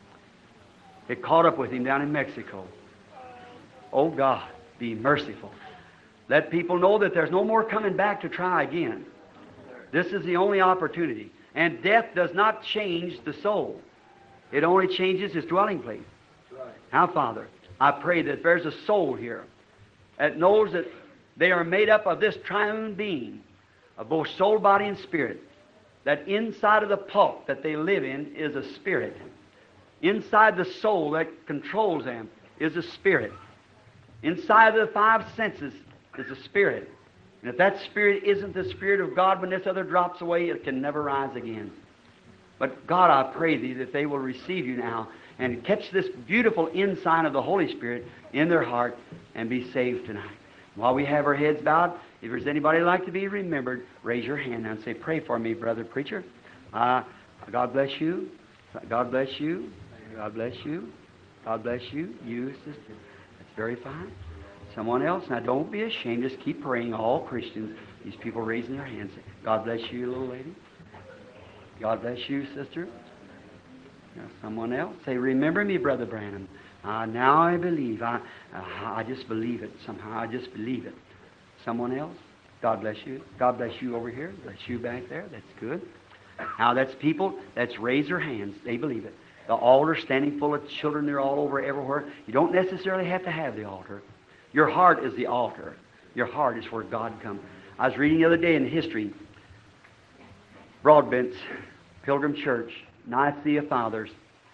It caught up with him down in Mexico. Oh, God, be merciful. Let people know that there's no more coming back to try again. This is the only opportunity. And death does not change the soul. It only changes his dwelling place. Now, Father, I pray that there's a soul here that knows that they are made up of this triune being, of both soul, body, and spirit. That inside of the pulp that they live in is a spirit. Inside the soul that controls them is a spirit. Inside of the five senses is a spirit. And if that spirit isn't the Spirit of God, when this other drops away, it can never rise again. But God, I pray Thee that they will receive You now and catch this beautiful insight of the Holy Spirit in their heart and be saved tonight. While we have our heads bowed, if there's anybody who'd like to be remembered, raise your hand now and say, pray for me, brother preacher. God bless you. God bless you. God bless you. God bless you. You, sister. That's very fine. Someone else. Now, don't be ashamed. Just keep praying. All Christians, these people raising their hands. God bless you, little lady. God bless you, sister. Now, someone else. Say, remember me, Brother Branham. Now I believe. I just believe it somehow. I just believe it. Someone else. God bless you. God bless you over here. Bless you back there. That's good. Now, that's people that's raised their hands. They believe it. The altar standing full of children. They're all over everywhere. You don't necessarily have to have the altar. Your heart is the altar. Your heart is where God comes. I was reading the other day in history, Broadbent's Pilgrim Church, Nicaea Fathers,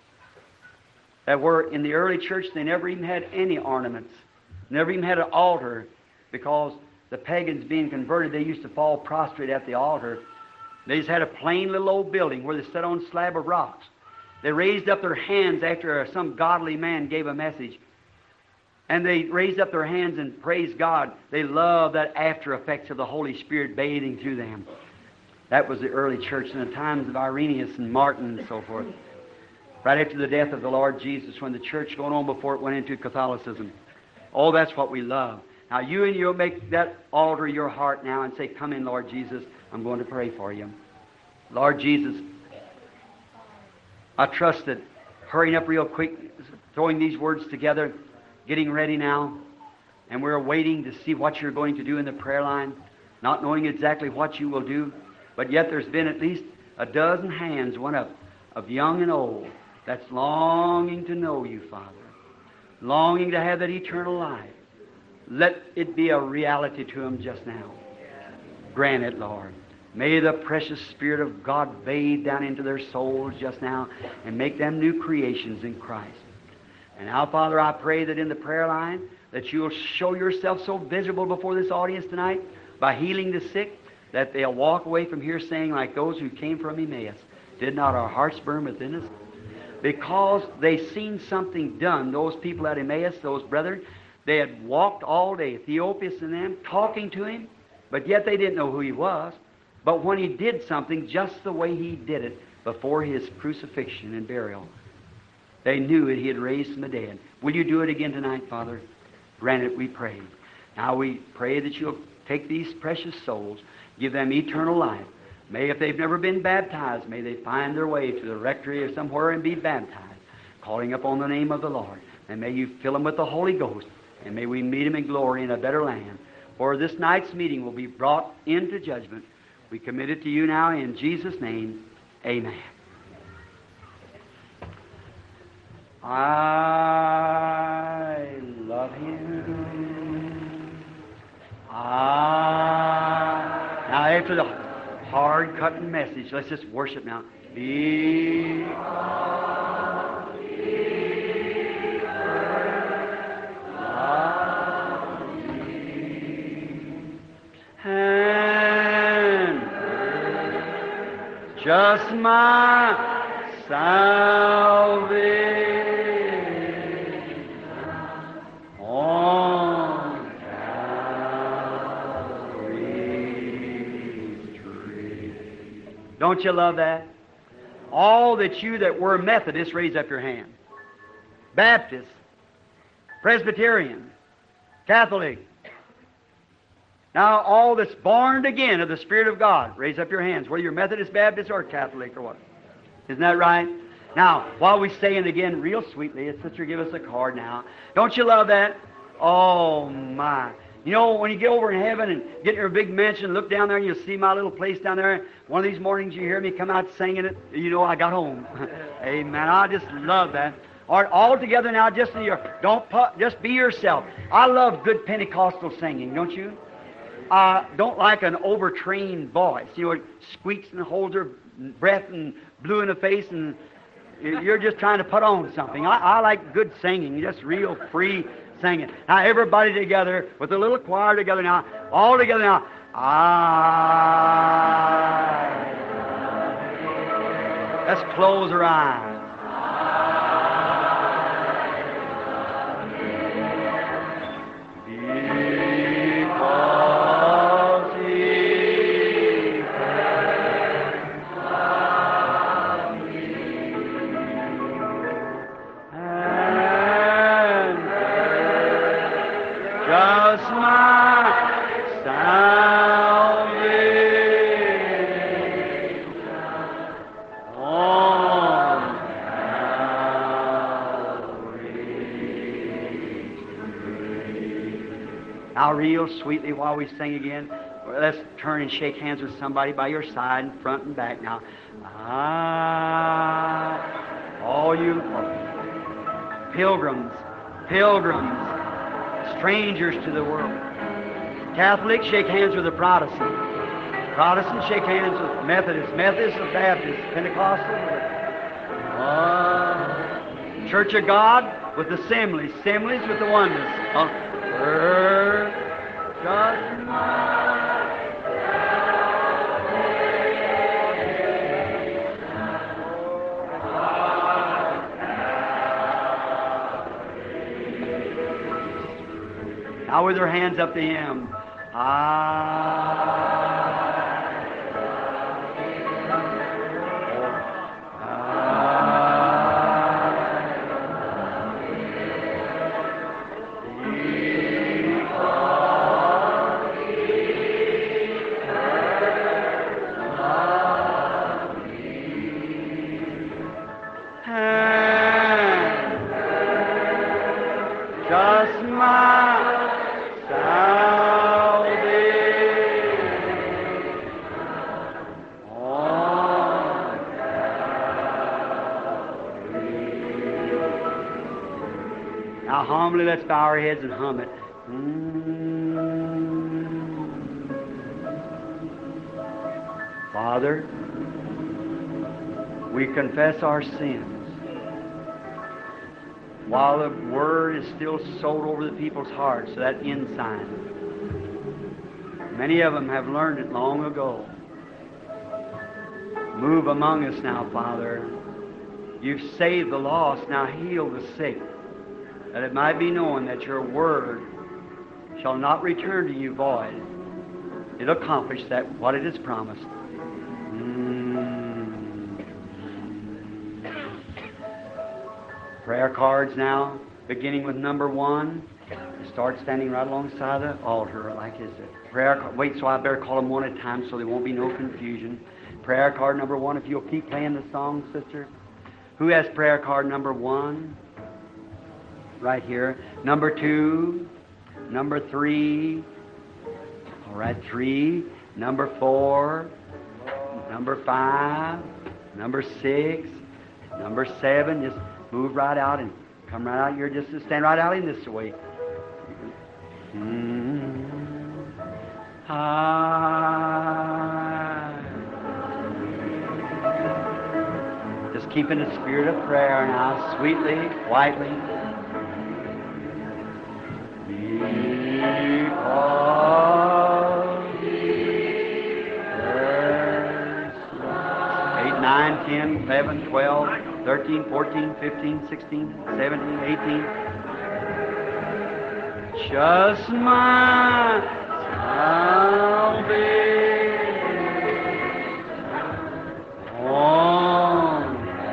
that were in the early church, they never even had any ornaments, never even had an altar, because the pagans being converted, they used to fall prostrate at the altar. They just had a plain little old building where they sat on a slab of rocks. They raised up their hands after some godly man gave a message. And they raised up their hands and praised God. They loved that after effects of the Holy Spirit bathing through them. That was the early church in the times of Irenaeus and Martin and so forth. Right after the death of the Lord Jesus, when the church going on before it went into Catholicism. Oh, that's what we love. Now you and you'll make that altar your heart now and say, come in, Lord Jesus. I'm going to pray for you. Lord Jesus, I trust that hurrying up real quick, throwing these words together, getting ready now, and we're waiting to see what you're going to do in the prayer line, not knowing exactly what you will do, but yet there's been at least a dozen hands went up of young and old that's longing to know you, Father, longing to have that eternal life. Let it be a reality to them just now. Grant it, Lord. May the precious Spirit of God bathe down into their souls just now and make them new creations in Christ. And now, Father, I pray that in the prayer line that you'll show yourself so visible before this audience tonight by healing the sick that they'll walk away from here saying like those who came from Emmaus, did not our hearts burn within us? Because they seen something done, those people at Emmaus, those brethren, they had walked all day, Theophilus and them, talking to him, but yet they didn't know who he was. But when he did something just the way he did it before his crucifixion and burial, they knew that he had raised from the dead. Will you do it again tonight, Father? Grant it, we pray. Now we pray that you'll take these precious souls, give them eternal life. May, if they've never been baptized, may they find their way to the rectory or somewhere and be baptized, calling upon the name of the Lord. And may you fill them with the Holy Ghost, and may we meet them in glory in a better land. For this night's meeting will be brought into judgment. We commit it to you now in Jesus' name. Amen. I love him. Now after the hard-cutting message, let's just worship now. Because just my salvation on Calvary's tree. Don't you love that? All that you that were Methodists, raise up your hand. Baptist, Presbyterian, Catholic. Now, all that's born again of the Spirit of God, raise up your hands, whether you're Methodist, Baptist, or Catholic, or what. Isn't that right? Now, while we say it again real sweetly, Sister, give us a card now. Don't you love that? Oh, my. You know, when you get over in heaven and get in your big mansion, look down there and you'll see my little place down there. One of these mornings you hear me come out singing it, you know I got home. Amen. I just love that. All right, all together now, just just be yourself. I love good Pentecostal singing, don't you? Don't like an overtrained voice. You know, it squeaks and holds her breath and blue in the face, and you're just trying to put on something. I like good singing, just real free singing. Now, everybody together with a little choir together now, all together now. Let's close our eyes. Now, real sweetly, while we sing again, let's turn and shake hands with somebody by your side, and front and back now. All you pilgrims, strangers to the world. Catholics, shake hands with the Protestant. Protestants, shake hands with Methodists. Methodists with Baptists. Pentecostal with Church of God with the Assemblies. Assemblies with the Oneness. Now with their hands up to Him. Humbly, let's bow our heads and hum it. Father, we confess our sins. While the Word is still sowed over the people's hearts, so that ensign. Many of them have learned it long ago. Move among us now, Father. You've saved the lost, now heal the sick, that it might be known that your word shall not return to you void. It'll accomplish that what it has promised. Prayer cards now, beginning with number 1. Start standing right alongside the altar like this. Wait, so I better call them one at a time so there won't be no confusion. Prayer card number 1, if you'll keep playing the song, sister. Who has prayer card number 1? Right here. Number 2. Number 3. All right, 3. Number 4. Number 5. Number 6. Number 7. Just move right out and come right out. You're just to stand right out in this way. Just keep in the spirit of prayer now, sweetly, quietly. 9, 10, 11, 12, 13, 14, 15, 16, 17, 18. Just my salvation on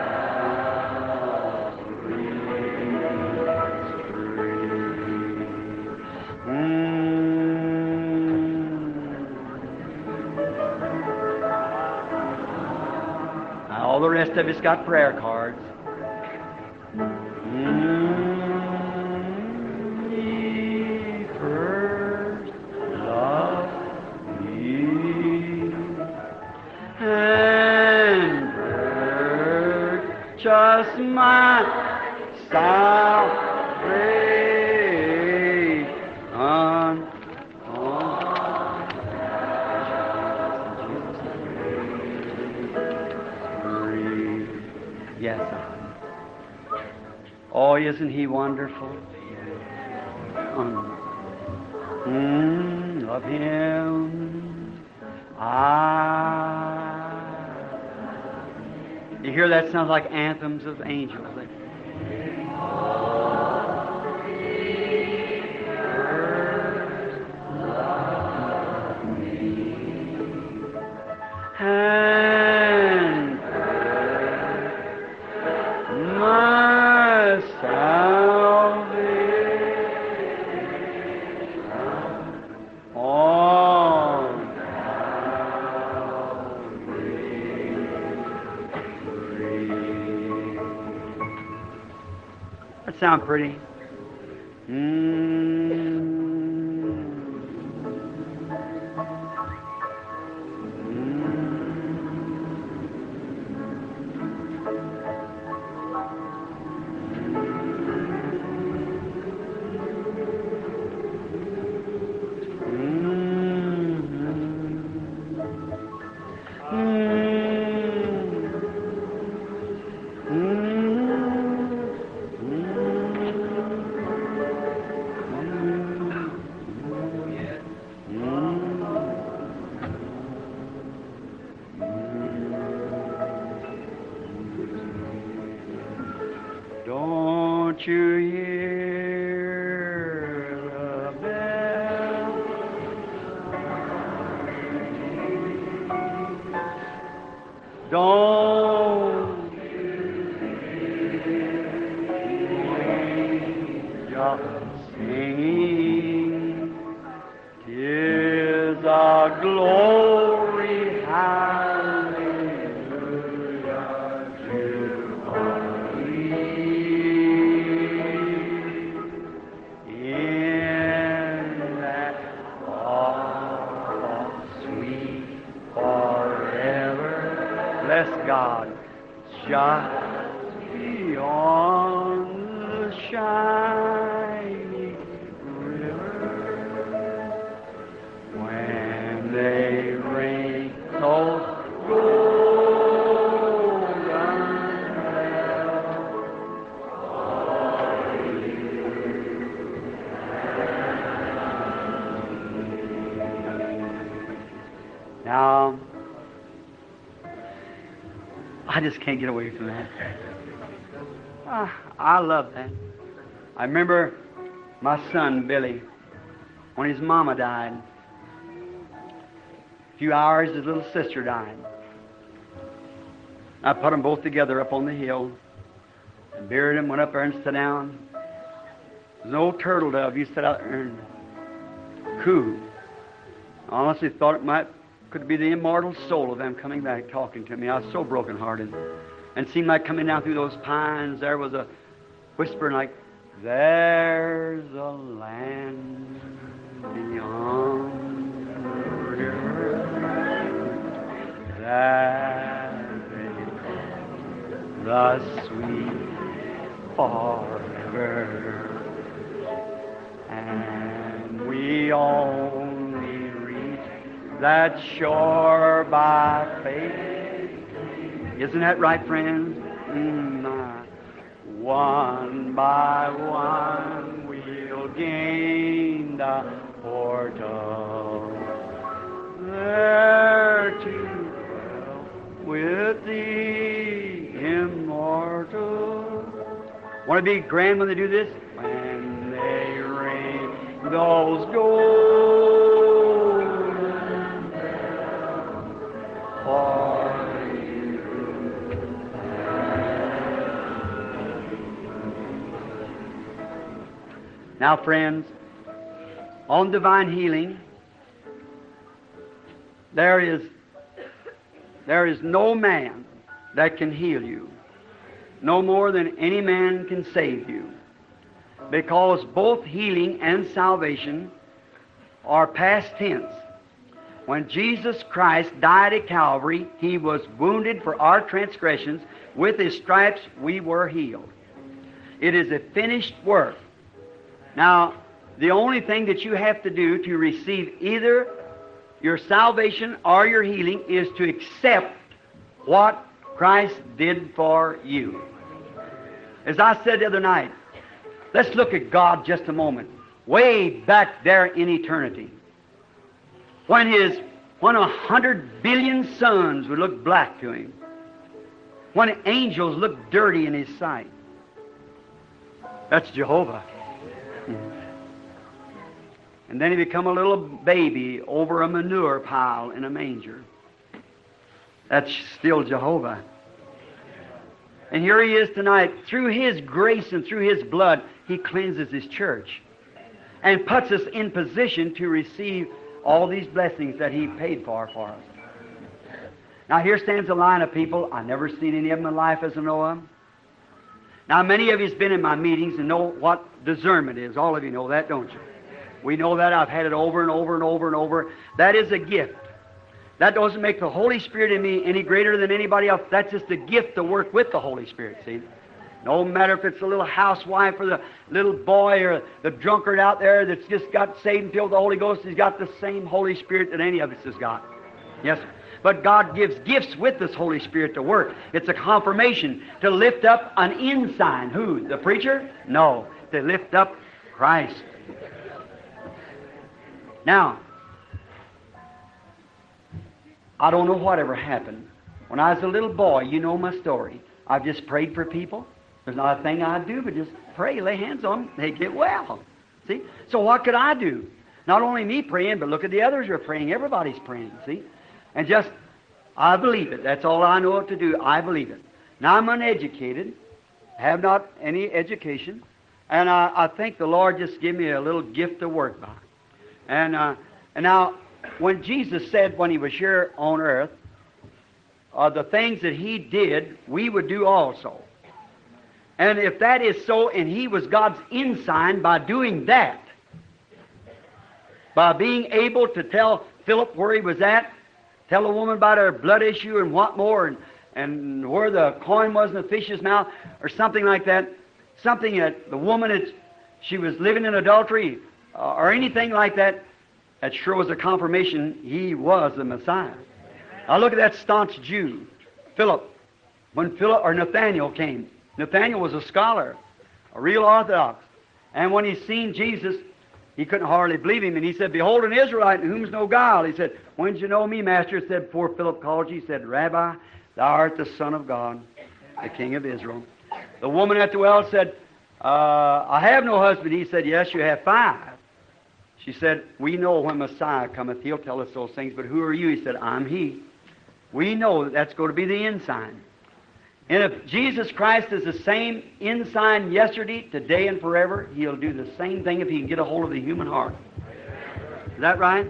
all the rest of it's got prayer cards. Ye first loved me, and purchased my salvation on Yes. Oh, isn't He wonderful? Of Him You hear that? Sounds like anthems of angels. And my salvation on Calvary. That sound pretty? Don't you hear the bell? Don't just singing, 'tis a glory, hallelujah to in that sweet forever. Bless God, just beyond the shining river, when they ring those golden bells. Now, I just can't get away from that. I love that. I remember my son, Billy, when his mama died. A few hours, his little sister died. I put them both together up on the hill and buried them, went up there and sat down. There's an old turtle dove used to sit out there and coo. I honestly thought it could be the immortal soul of them coming back talking to me. I was so brokenhearted. And it seemed like coming down through those pines, there was a whisper like, there's a land beyond the river that is the sweet forever. And we only reach that shore by faith. Isn't that right, friends? One by one we'll gain the portal there to dwell with Thee. Want to be grand when they do this? When they ring those golden bells for you. Now, friends, on divine healing, there is no man that can heal you, no more than any man can save you, because both healing and salvation are past tense. When Jesus Christ died at Calvary, He was wounded for our transgressions. With His stripes we were healed. It is a finished work. Now, the only thing that you have to do to receive either your salvation or your healing is to accept what Christ did for you. As I said the other night, let's look at God just a moment. Way back there in eternity, when 100 billion suns would look black to Him, when angels looked dirty in His sight. That's Jehovah. And then He become a little baby over a manure pile in a manger. That's still Jehovah. And here He is tonight. Through His grace and through His blood, He cleanses His church and puts us in position to receive all these blessings that He paid for us. Now here stands a line of people. I've never seen any of them in life as I know them. Now many of you have been in my meetings and know what discernment is. All of you know that, don't you? We know that. I've had it over and over and over and over. That is a gift. That doesn't make the Holy Spirit in me any greater than anybody else. That's just a gift to work with the Holy Spirit, see? No matter if it's the little housewife or the little boy or the drunkard out there that's just got saved and filled with the Holy Ghost, he's got the same Holy Spirit that any of us has got. Yes, sir. But God gives gifts with this Holy Spirit to work. It's a confirmation to lift up an ensign. Who? The preacher? No. To lift up Christ. Now, I don't know whatever happened. When I was a little boy, you know my story. I've just prayed for people. There's not a thing I do but just pray, lay hands on them, they get well. See? So what could I do? Not only me praying, but look at the others who are praying. Everybody's praying, see? And just, I believe it. That's all I know what to do. I believe it. Now I'm uneducated, have not any education, and I think the Lord just gave me a little gift to work by. And now, when Jesus said when He was here on earth, the things that He did, we would do also. And if that is so, and He was God's ensign by doing that, by being able to tell Philip where he was at, tell a woman about her blood issue and what more, and where the coin was in the fish's mouth, or something like that, something that the woman, she was living in adultery, or anything like that, that sure was a confirmation He was the Messiah. Now look at that staunch Jew, Philip. When Nathaniel came, Nathaniel was a scholar, a real Orthodox. And when he seen Jesus, he couldn't hardly believe Him. And he said, "Behold an Israelite in whom's no guile." He said, "When did you know me, Master?" He said, before Philip called you, he said, "Rabbi, thou art the Son of God, the King of Israel." The woman at the well said, "I have no husband." He said, "Yes, you have 5. She said, "We know when Messiah cometh, He'll tell us those things, but who are you?" He said, "I'm He." We know that that's going to be the ensign. And if Jesus Christ is the same ensign yesterday, today, and forever, He'll do the same thing if He can get a hold of the human heart. Is that right?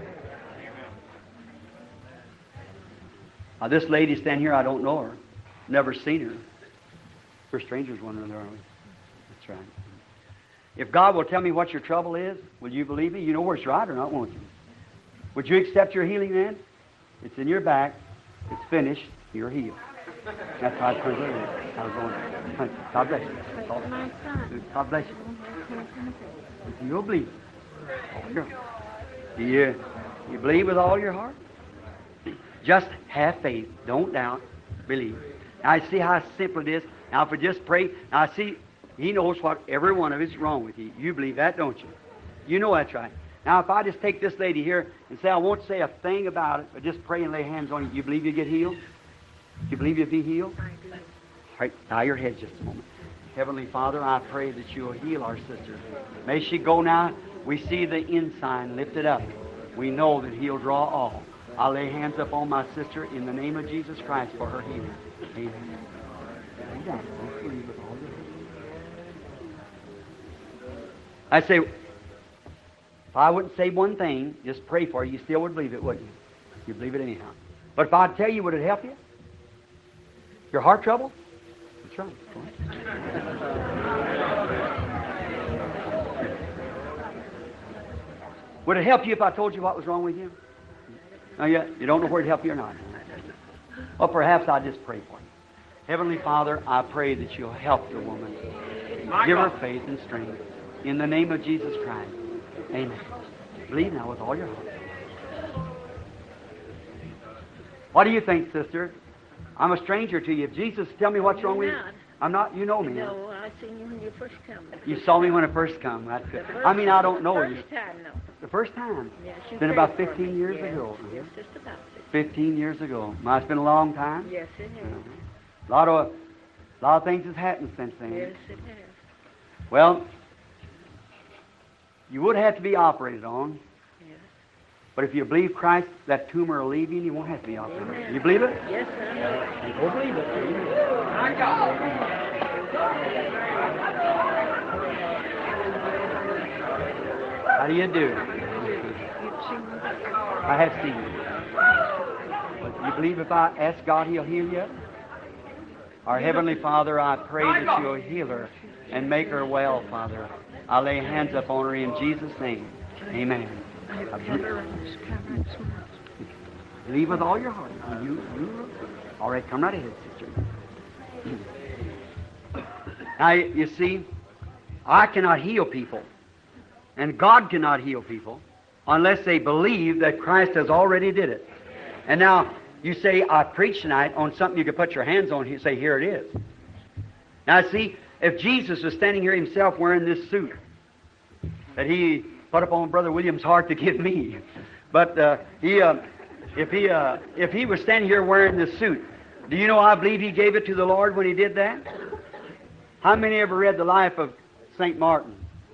Now, this lady standing here, I don't know her. Never seen her. We're strangers one another, aren't we? That's right. If God will tell me what your trouble is, will you believe me? You know where it's right or not, won't you? Would you accept your healing then? It's in your back. It's finished. You're healed. That's how I was going. God bless you. God bless you. You'll believe. You believe with all your heart? Just have faith. Don't doubt. Believe. Now, I see how simple it is. Now, if we just pray, now I see He knows what every one of us is wrong with you. You believe that, don't you? You know that's right. Now, if I just take this lady here and say, I won't say a thing about it, but just pray and lay hands on you, you believe you get healed? You believe you'll be healed? All right, bow your head just a moment. Heavenly Father, I pray that you'll heal our sister. May she go now. We see the ensign lifted up. We know that he'll draw all. I lay hands upon my sister in the name of Jesus Christ for her healing. Amen. I say, if I wouldn't say one thing, just pray for you, you still would believe it, wouldn't you? You'd believe it anyhow. But if I'd tell you, would it help you? Your heart trouble? That's right. Would it help you if I told you what was wrong with you? No, you don't know where to help you or not. Well, perhaps I'll just pray for you. Heavenly Father, I pray that you'll help the woman. Give her faith and strength. In the name of Jesus Christ. Amen. Believe now with all your heart. What do you think, sister? I'm a stranger to you. If Jesus, tell me what's wrong with you. I'm not, you know me. No, I seen you when you first come. You saw me when I first come. That's good. I mean, I don't know you. First time, no. The first time? Yes, It's been about 15 years yes, ago. Yes, just about 15 years ago. Well, it's been a long time. Yes, it has. A lot of things has happened since then. Yes, it has. Well, you would have to be operated on. Yes. But if you believe Christ, that tumor will leave you and you won't have to be operated. Amen. You believe it? Yes, sir. Go believe it. How do you do? I have seen you. But you believe if I ask God, He'll heal you? Our Heavenly Father, I pray that you'll heal her and make her well, Father. I lay hands upon her in Jesus' name. Amen. Believe with all your heart. All right, come right ahead, sister. Now, you see, I cannot heal people, and God cannot heal people unless they believe that Christ has already did it. And now, you say, I preach tonight on something you can put your hands on. You say, here it is. Now, see, if Jesus was standing here himself wearing this suit that he put upon Brother William's heart to give me, but if he was standing here wearing this suit, do you know I believe he gave it to the Lord when he did that? How many ever read the life of St. Martin?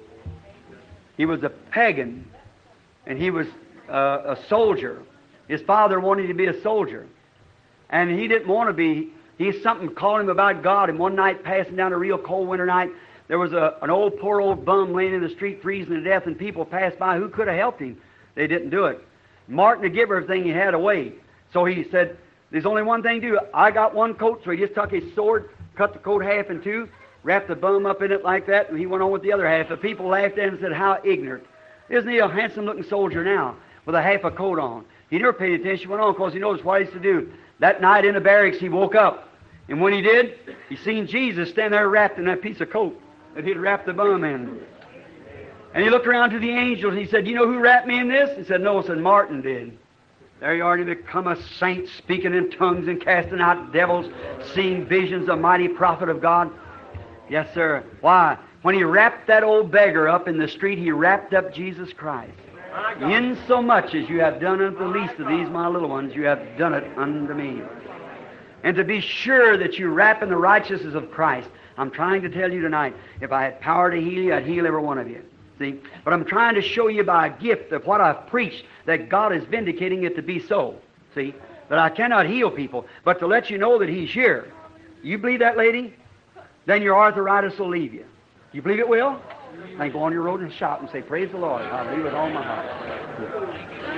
He was a pagan, and he was a soldier. His father wanted him to be a soldier, and he didn't want to be. Something called him about God, and one night passing down a real cold winter night, there was an poor old bum laying in the street freezing to death, and people passed by who could have helped him. They didn't do it. Martin had given everything he had away. So he said, there's only one thing to do. I got one coat, so he just took his sword, cut the coat half in two, wrapped the bum up in it like that, and he went on with the other half. The people laughed at him and said, how ignorant. Isn't he a handsome-looking soldier now with a half a coat on? He never paid attention, went on, because he knows what he's to do. That night in the barracks, he woke up. And when he did, he seen Jesus stand there wrapped in that piece of coat that he'd wrapped the bum in. And he looked around to the angels, and he said, you know who wrapped me in this? He said, no, said Martin did. There you are to become a saint, speaking in tongues and casting out devils, seeing visions, a mighty prophet of God. Yes, sir. Why? When he wrapped that old beggar up in the street, he wrapped up Jesus Christ. In so much as you have done unto the least of these, my little ones, you have done it unto me. And to be sure that you wrap in the righteousness of Christ, I'm trying to tell you tonight, if I had power to heal you, I'd heal every one of you. See? But I'm trying to show you by a gift of what I've preached that God is vindicating it to be so. See? That I cannot heal people, but to let you know that He's here. You believe that, lady? Then your arthritis will leave you. You believe it will? Then go on your road and shout and say, praise the Lord. I believe with all my heart.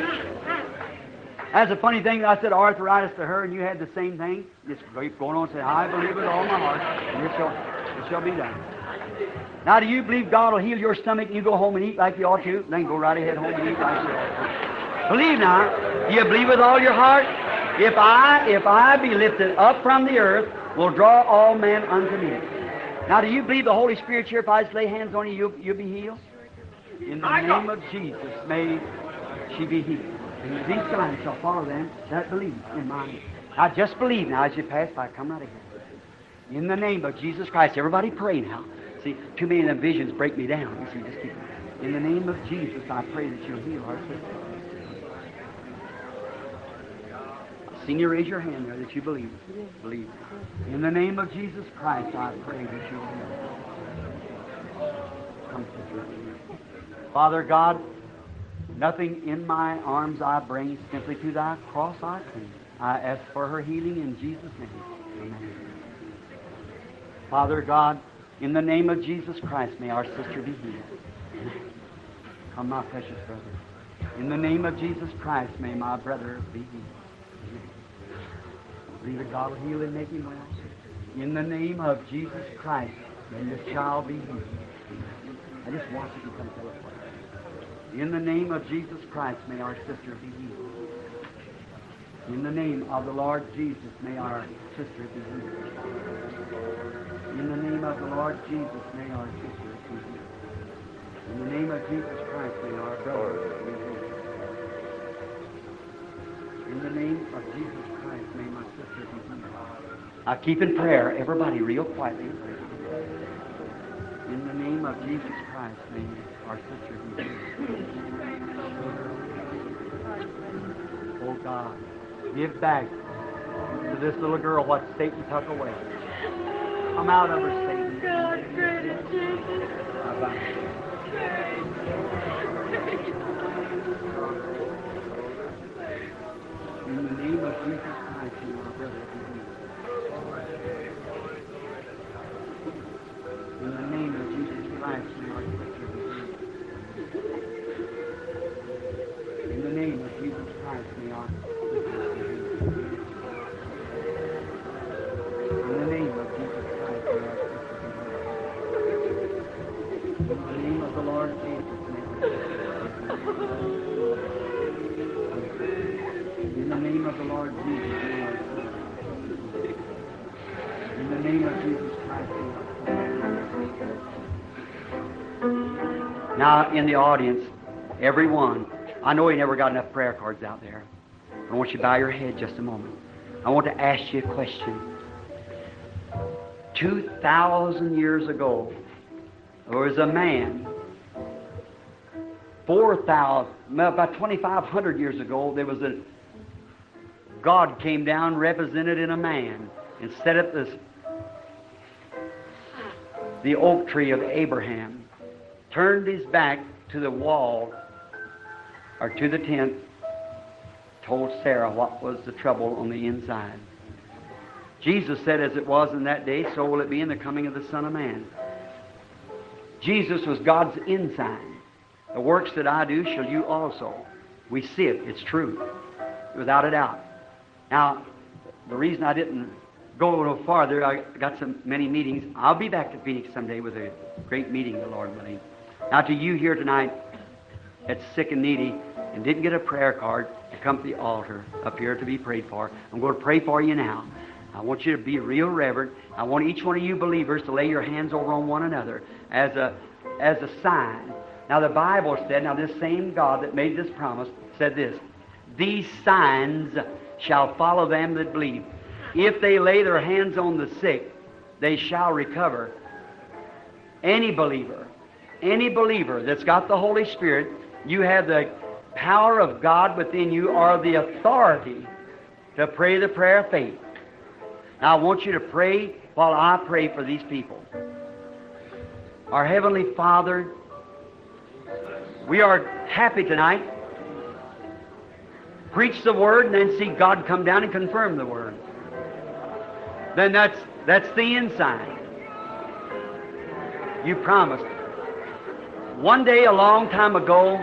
That's a funny thing. I said arthritis to her, and you had the same thing. Just keep going on and say, I believe with all my heart, and it shall be done. Now, do you believe God will heal your stomach and you go home and eat like you ought to? Then go right ahead home and eat like you ought to. Believe now. Do you believe with all your heart? If I be lifted up from the earth, will draw all men unto me. Now, do you believe the Holy Spirit here, if I just lay hands on you, you'll be healed? In the name of Jesus, may she be healed. And these signs shall follow them that believe in my name. Now, just believe now as you pass by. Come right ahead. In the name of Jesus Christ. Everybody pray now. See, too many of them visions break me down. You see, just keep. In the name of Jesus, I pray that you'll heal our sister. seen you raise your hand there that you believe. Believe. In the name of Jesus Christ, I pray that you will heal. Come, sister. Father God, nothing in my arms I bring, simply to thy cross I cling. I ask for her healing in Jesus' name. Amen. Father God, in the name of Jesus Christ, may our sister be healed. Come, my precious brother. In the name of Jesus Christ, may my brother be healed. Believe that God will heal and make him well. In the name of Jesus Christ, may this child be healed. I just watch it and come tell us what. In the name of Jesus Christ, may our sister be healed. In the name of the Lord Jesus, may our sister be healed. In the name of the Lord Jesus, may our sister be healed. In the name of Jesus Christ, may our brother be healed. In the name of Jesus Christ, may my sister be healed. I keep in prayer, everybody, real quietly. In the name of Jesus Christ, may our sister be healed. Oh God, give back to this little girl what Satan took away. Come out of her, Satan. God, great Jesus. In the name of Jesus Christ, may our brother be healed. In the name of Jesus Christ, may our sister be healed. In the name of Jesus Christ, may our sister be healed. In the name of Jesus Christ, may our sister be healed. In the name of the Lord Jesus, may our sister be healed. In the name of the Lord Jesus, may our sister be healed. In the name of Jesus Christ, may our sister be healed. Now, in the audience, everyone, I know you never got enough prayer cards out there. I want you to bow your head just a moment. I want to ask you a question. 2,000 years ago, there was a man. 4,000, about 2,500 years ago, there was a God came down represented in a man and set up the oak tree of Abraham, turned his back to the wall or to the tent, told Sarah what was the trouble on the inside. Jesus said, as it was in that day, so will it be in the coming of the Son of Man. Jesus was God's ensign. The works that I do shall you also. We see it. It's true. Without a doubt. Now, the reason I didn't go no farther, I got so many meetings. I'll be back to Phoenix someday with a great meeting, the Lord willing. Now, to you here tonight that's sick and needy and didn't get a prayer card to come to the altar up here to be prayed for, I'm going to pray for you now. I want you to be real reverent. I want each one of you believers to lay your hands over on one another as a sign. Now, the Bible said, now this same God that made this promise said this, these signs shall follow them that believe. If they lay their hands on the sick, they shall recover. Any believer that's got the Holy Spirit, you have the power of God within you, or the authority to pray the prayer of faith. Now I want you to pray while I pray for these people. Our Heavenly Father, we are happy tonight. Preach the Word and then see God come down and confirm the Word. Then that's the ensign. You promised. One day, a long time ago,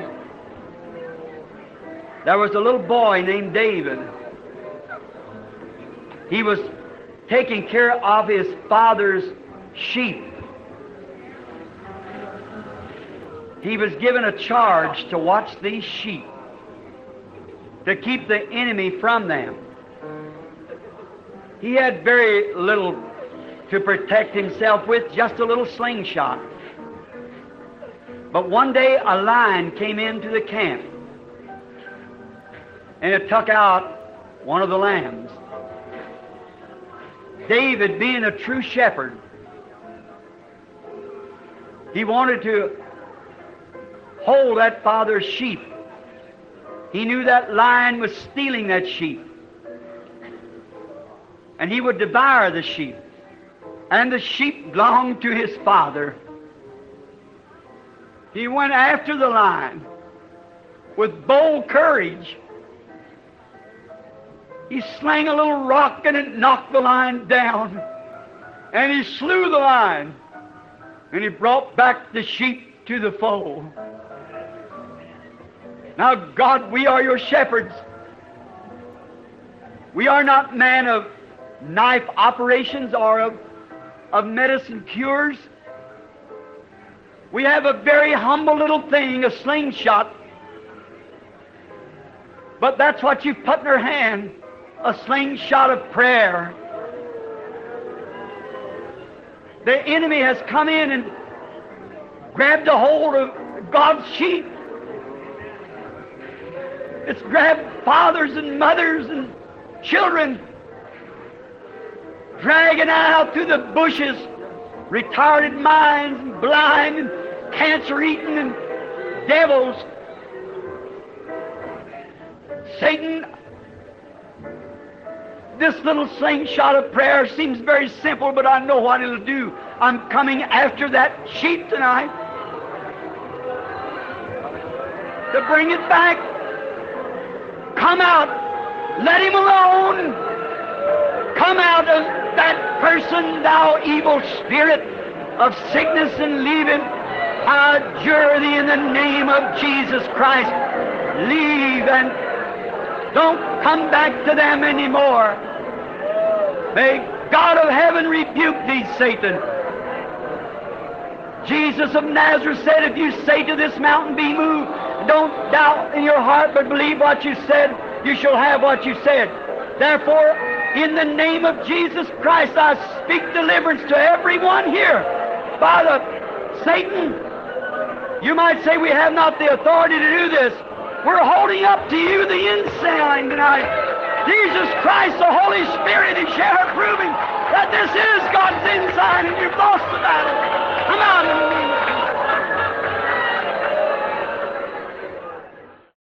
there was a little boy named David. He was taking care of his father's sheep. He was given a charge to watch these sheep, to keep the enemy from them. He had very little to protect himself with, just a little slingshot. But one day a lion came into the camp, and it took out one of the lambs. David, being a true shepherd, he wanted to hold that father's sheep. He knew that lion was stealing that sheep. and he would devour the sheep. And the sheep belonged to his father. He went after the lion with bold courage. He slang a little rock and it knocked the lion down. And he slew the lion. And he brought back the sheep to the fold. Now, God, we are your shepherds. We are not men of knife operations or of medicine cures. We have a very humble little thing, a slingshot. But that's what you've put in our hand, a slingshot of prayer. The enemy has come in and grabbed a hold of God's sheep. It's grabbed fathers and mothers and children, dragging out through the bushes, retarded minds and blind and cancer-eating and devils. Satan, this little slingshot of prayer seems very simple, but I know what it'll do. I'm coming after that sheep tonight to bring it back. Come out. Let him alone. Come out of that person, thou evil spirit of sickness, and leave him. I adjure thee in the name of Jesus Christ. Leave and don't come back to them anymore. May God of heaven rebuke thee, Satan. Jesus of Nazareth said, if you say to this mountain, be moved, don't doubt in your heart, but believe what you said, you shall have what you said. Therefore, in the name of Jesus Christ, I speak deliverance to everyone here. Father, Satan, you might say we have not the authority to do this. We're holding up to you the ensign tonight. Jesus Christ, the Holy Spirit, is here proving that this is God's ensign, and you've lost the battle.